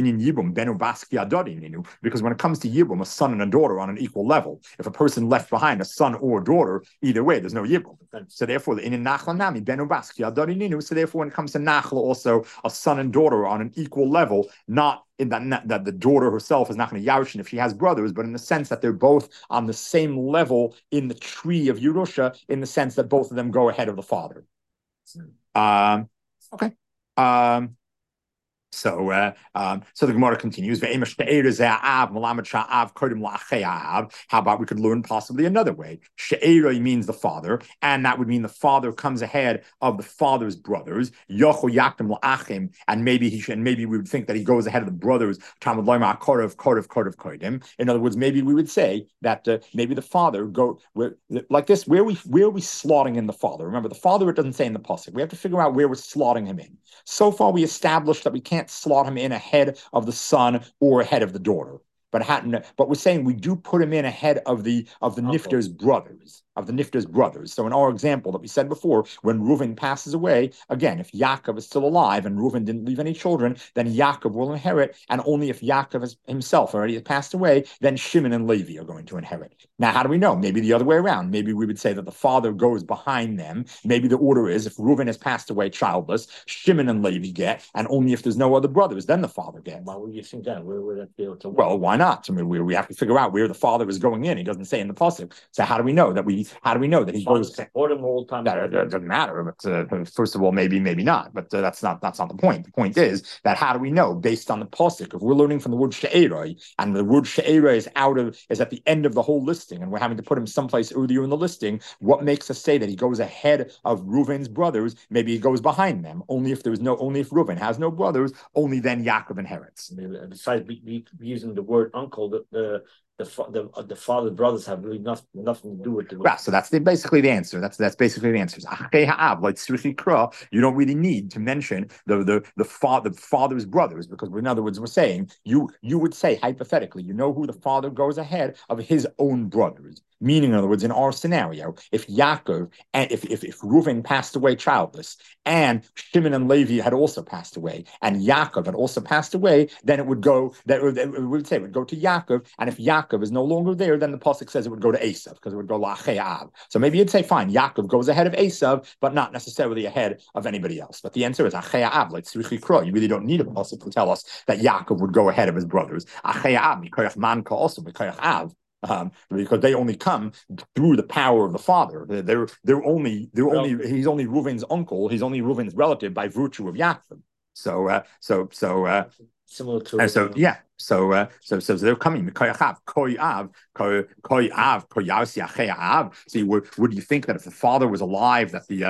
it comes to yibum, a son and a daughter on an equal level. If a person left behind a son or a daughter, either way, there's no yibum. So therefore, the inin nachla nami benu baski adori ninu. So therefore, when it comes to nachla, also a son and daughter are on an equal level, not in that the daughter herself is not going to yarshin if she has brothers, but in the sense that they're both on the same level in the tree of Yerusha, in the sense that both of them go ahead of the father. Okay. So the Gemara continues. How about we could learn possibly another way? She'eroi means the father, and that would mean the father comes ahead of the father's brothers. And maybe we would think that he goes ahead of the brothers. In other words, maybe we would say that maybe the father like this. Where are we slaughtering in the father? Remember, the father, it doesn't say in the pasuk. We have to figure out where we're slaughtering him in. So far, we established that we can't slaughter him in ahead of the son or ahead of the daughter. But we're saying we do put him in ahead of the Nifter's brothers. So in our example that we said before, when Reuven passes away, again, if Yaakov is still alive and Reuven didn't leave any children, then Yaakov will inherit, and only if Yaakov has himself already passed away, then Shimon and Levi are going to inherit. Now, how do we know? Maybe the other way around. Maybe we would say that the father goes behind them. Maybe the order is, if Reuven has passed away childless, Shimon and Levi get, and only if there's no other brothers, then the father gets. Why would you think that? Where would that be able to work? Well, why why not? I mean, we have to figure out where the father is going in. He doesn't say in the pasuk. So how do we know that he goes? Support him all the time. That doesn't matter. But first of all, maybe not. But that's not the point. The point is that how do we know based on the pasuk? If we're learning from the word she'eroi, and the word she'eroi is at the end of the whole listing, and we're having to put him someplace earlier in the listing, what makes us say that he goes ahead of Reuven's brothers? Maybe he goes behind them. Only if Reuven has no brothers, only then Yaakov inherits. Besides using the word uncle, the father's brothers have really nothing to do with it. Well, so that's basically the answer. That's basically the answer. You don't really need to mention the father's brothers, because in other words, we're saying you would say hypothetically, who the father goes ahead of his own brothers. Meaning, in other words, in our scenario, if Yaakov and if Reuven passed away childless, and Shimon and Levi had also passed away, and Yaakov had also passed away, then it would go to Yaakov, and if Yaakov is no longer there, then the pasuk says it would go to Esav, because it would go la'achei Av. So maybe you'd say, fine, Yaakov goes ahead of Esav, but not necessarily ahead of anybody else. But the answer is achei Av, like tzrichi kro. You really don't need a pasuk to tell us that Yaakov would go ahead of his brothers. Achei Av, mikoyach manka also, mikoyach Av. Because they only come through the power of the father. He's only Reuven's uncle. He's only Reuven's relative by virtue of Yaakov. So similar to so they're coming. See, would you think that if the father was alive, that the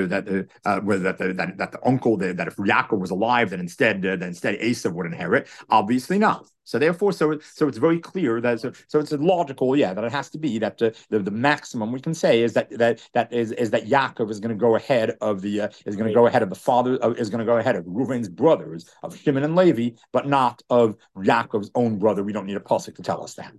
uncle, that if Yaakov was alive, then instead Esav would inherit? Obviously not. So therefore, so it's very clear that so it's logical, that it has to be that the maximum we can say is that Yaakov is going to go ahead of the father, is going to go ahead of Reuven's brothers, of Shimon and Levi, but not of Yaakov's own brother. We don't need a pasuk to tell us that.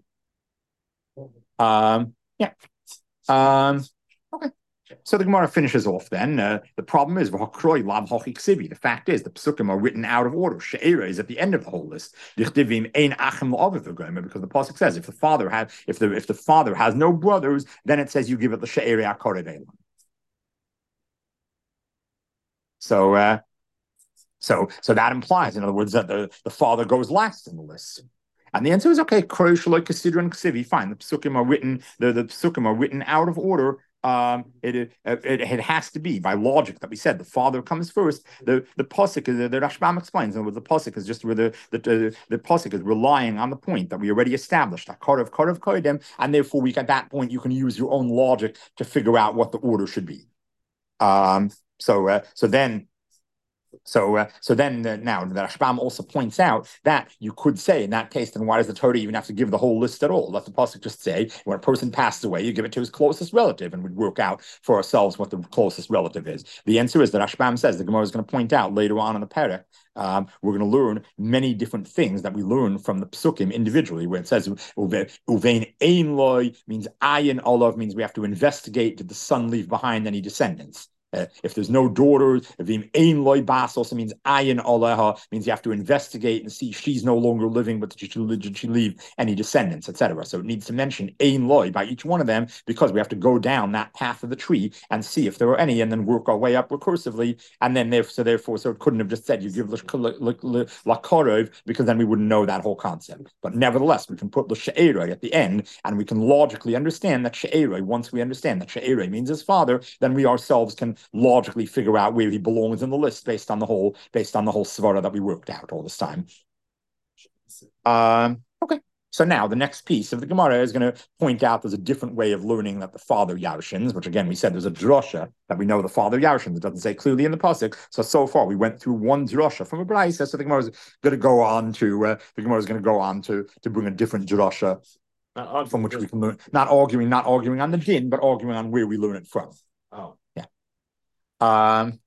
Okay. So the Gemara finishes off then. The problem is, the fact is, the psukim are written out of order. She'era is at the end of the whole list. Because the pasuk says, if the father has no brothers, then it says you give it the she'era akorev. So that implies, in other words, that the father goes last in the list. And the answer is okay. Fine. The psukim are written out of order. It has to be by logic that we said the father comes first. The pasuk is the Rashbam explains. In other words, the pasuk is just where the pasuk is relying on the point that we already established, Karev Koydem, and therefore at that point you can use your own logic to figure out what the order should be. So then now the Rashbam also points out that you could say in that case, then why does the Torah even have to give the whole list at all? Let the pasuk just say when a person passes away, you give it to his closest relative, and we'd work out for ourselves what the closest relative is. The answer is that Rashbam says, the Gemara is going to point out later on in the parak, we're going to learn many different things that we learn from the psukim individually, where it says uvein ein loy means ayin olav, means we have to investigate, did the son leave behind any descendants? If there's no daughters, vim ein loy bas also means ayin oleha, means you have to investigate and see she's no longer living, but did she leave any descendants, etc. So it needs to mention ein loy by each one of them, because we have to go down that path of the tree and see if there are any, and then work our way up recursively. And then therefore, it couldn't have just said you give lakorov, because then we wouldn't know that whole concept. But nevertheless, we can put the she'eroi at the end, and we can logically understand that she'eroi. Once we understand that she'eroi means his father, then we ourselves can logically figure out where he belongs in the list based on the whole svara that we worked out all this time. Okay. So now the next piece of the Gemara is going to point out there's a different way of learning that the father Yarshins, which again we said there's a drasha that we know the father Yarshins. It doesn't say clearly in the pasuk. So far we went through one drasha from a brayso. So the Gemara is going to go on to bring a different drasha from which we can learn, not arguing on the din, but arguing on where we learn it from. Oh. Yeah.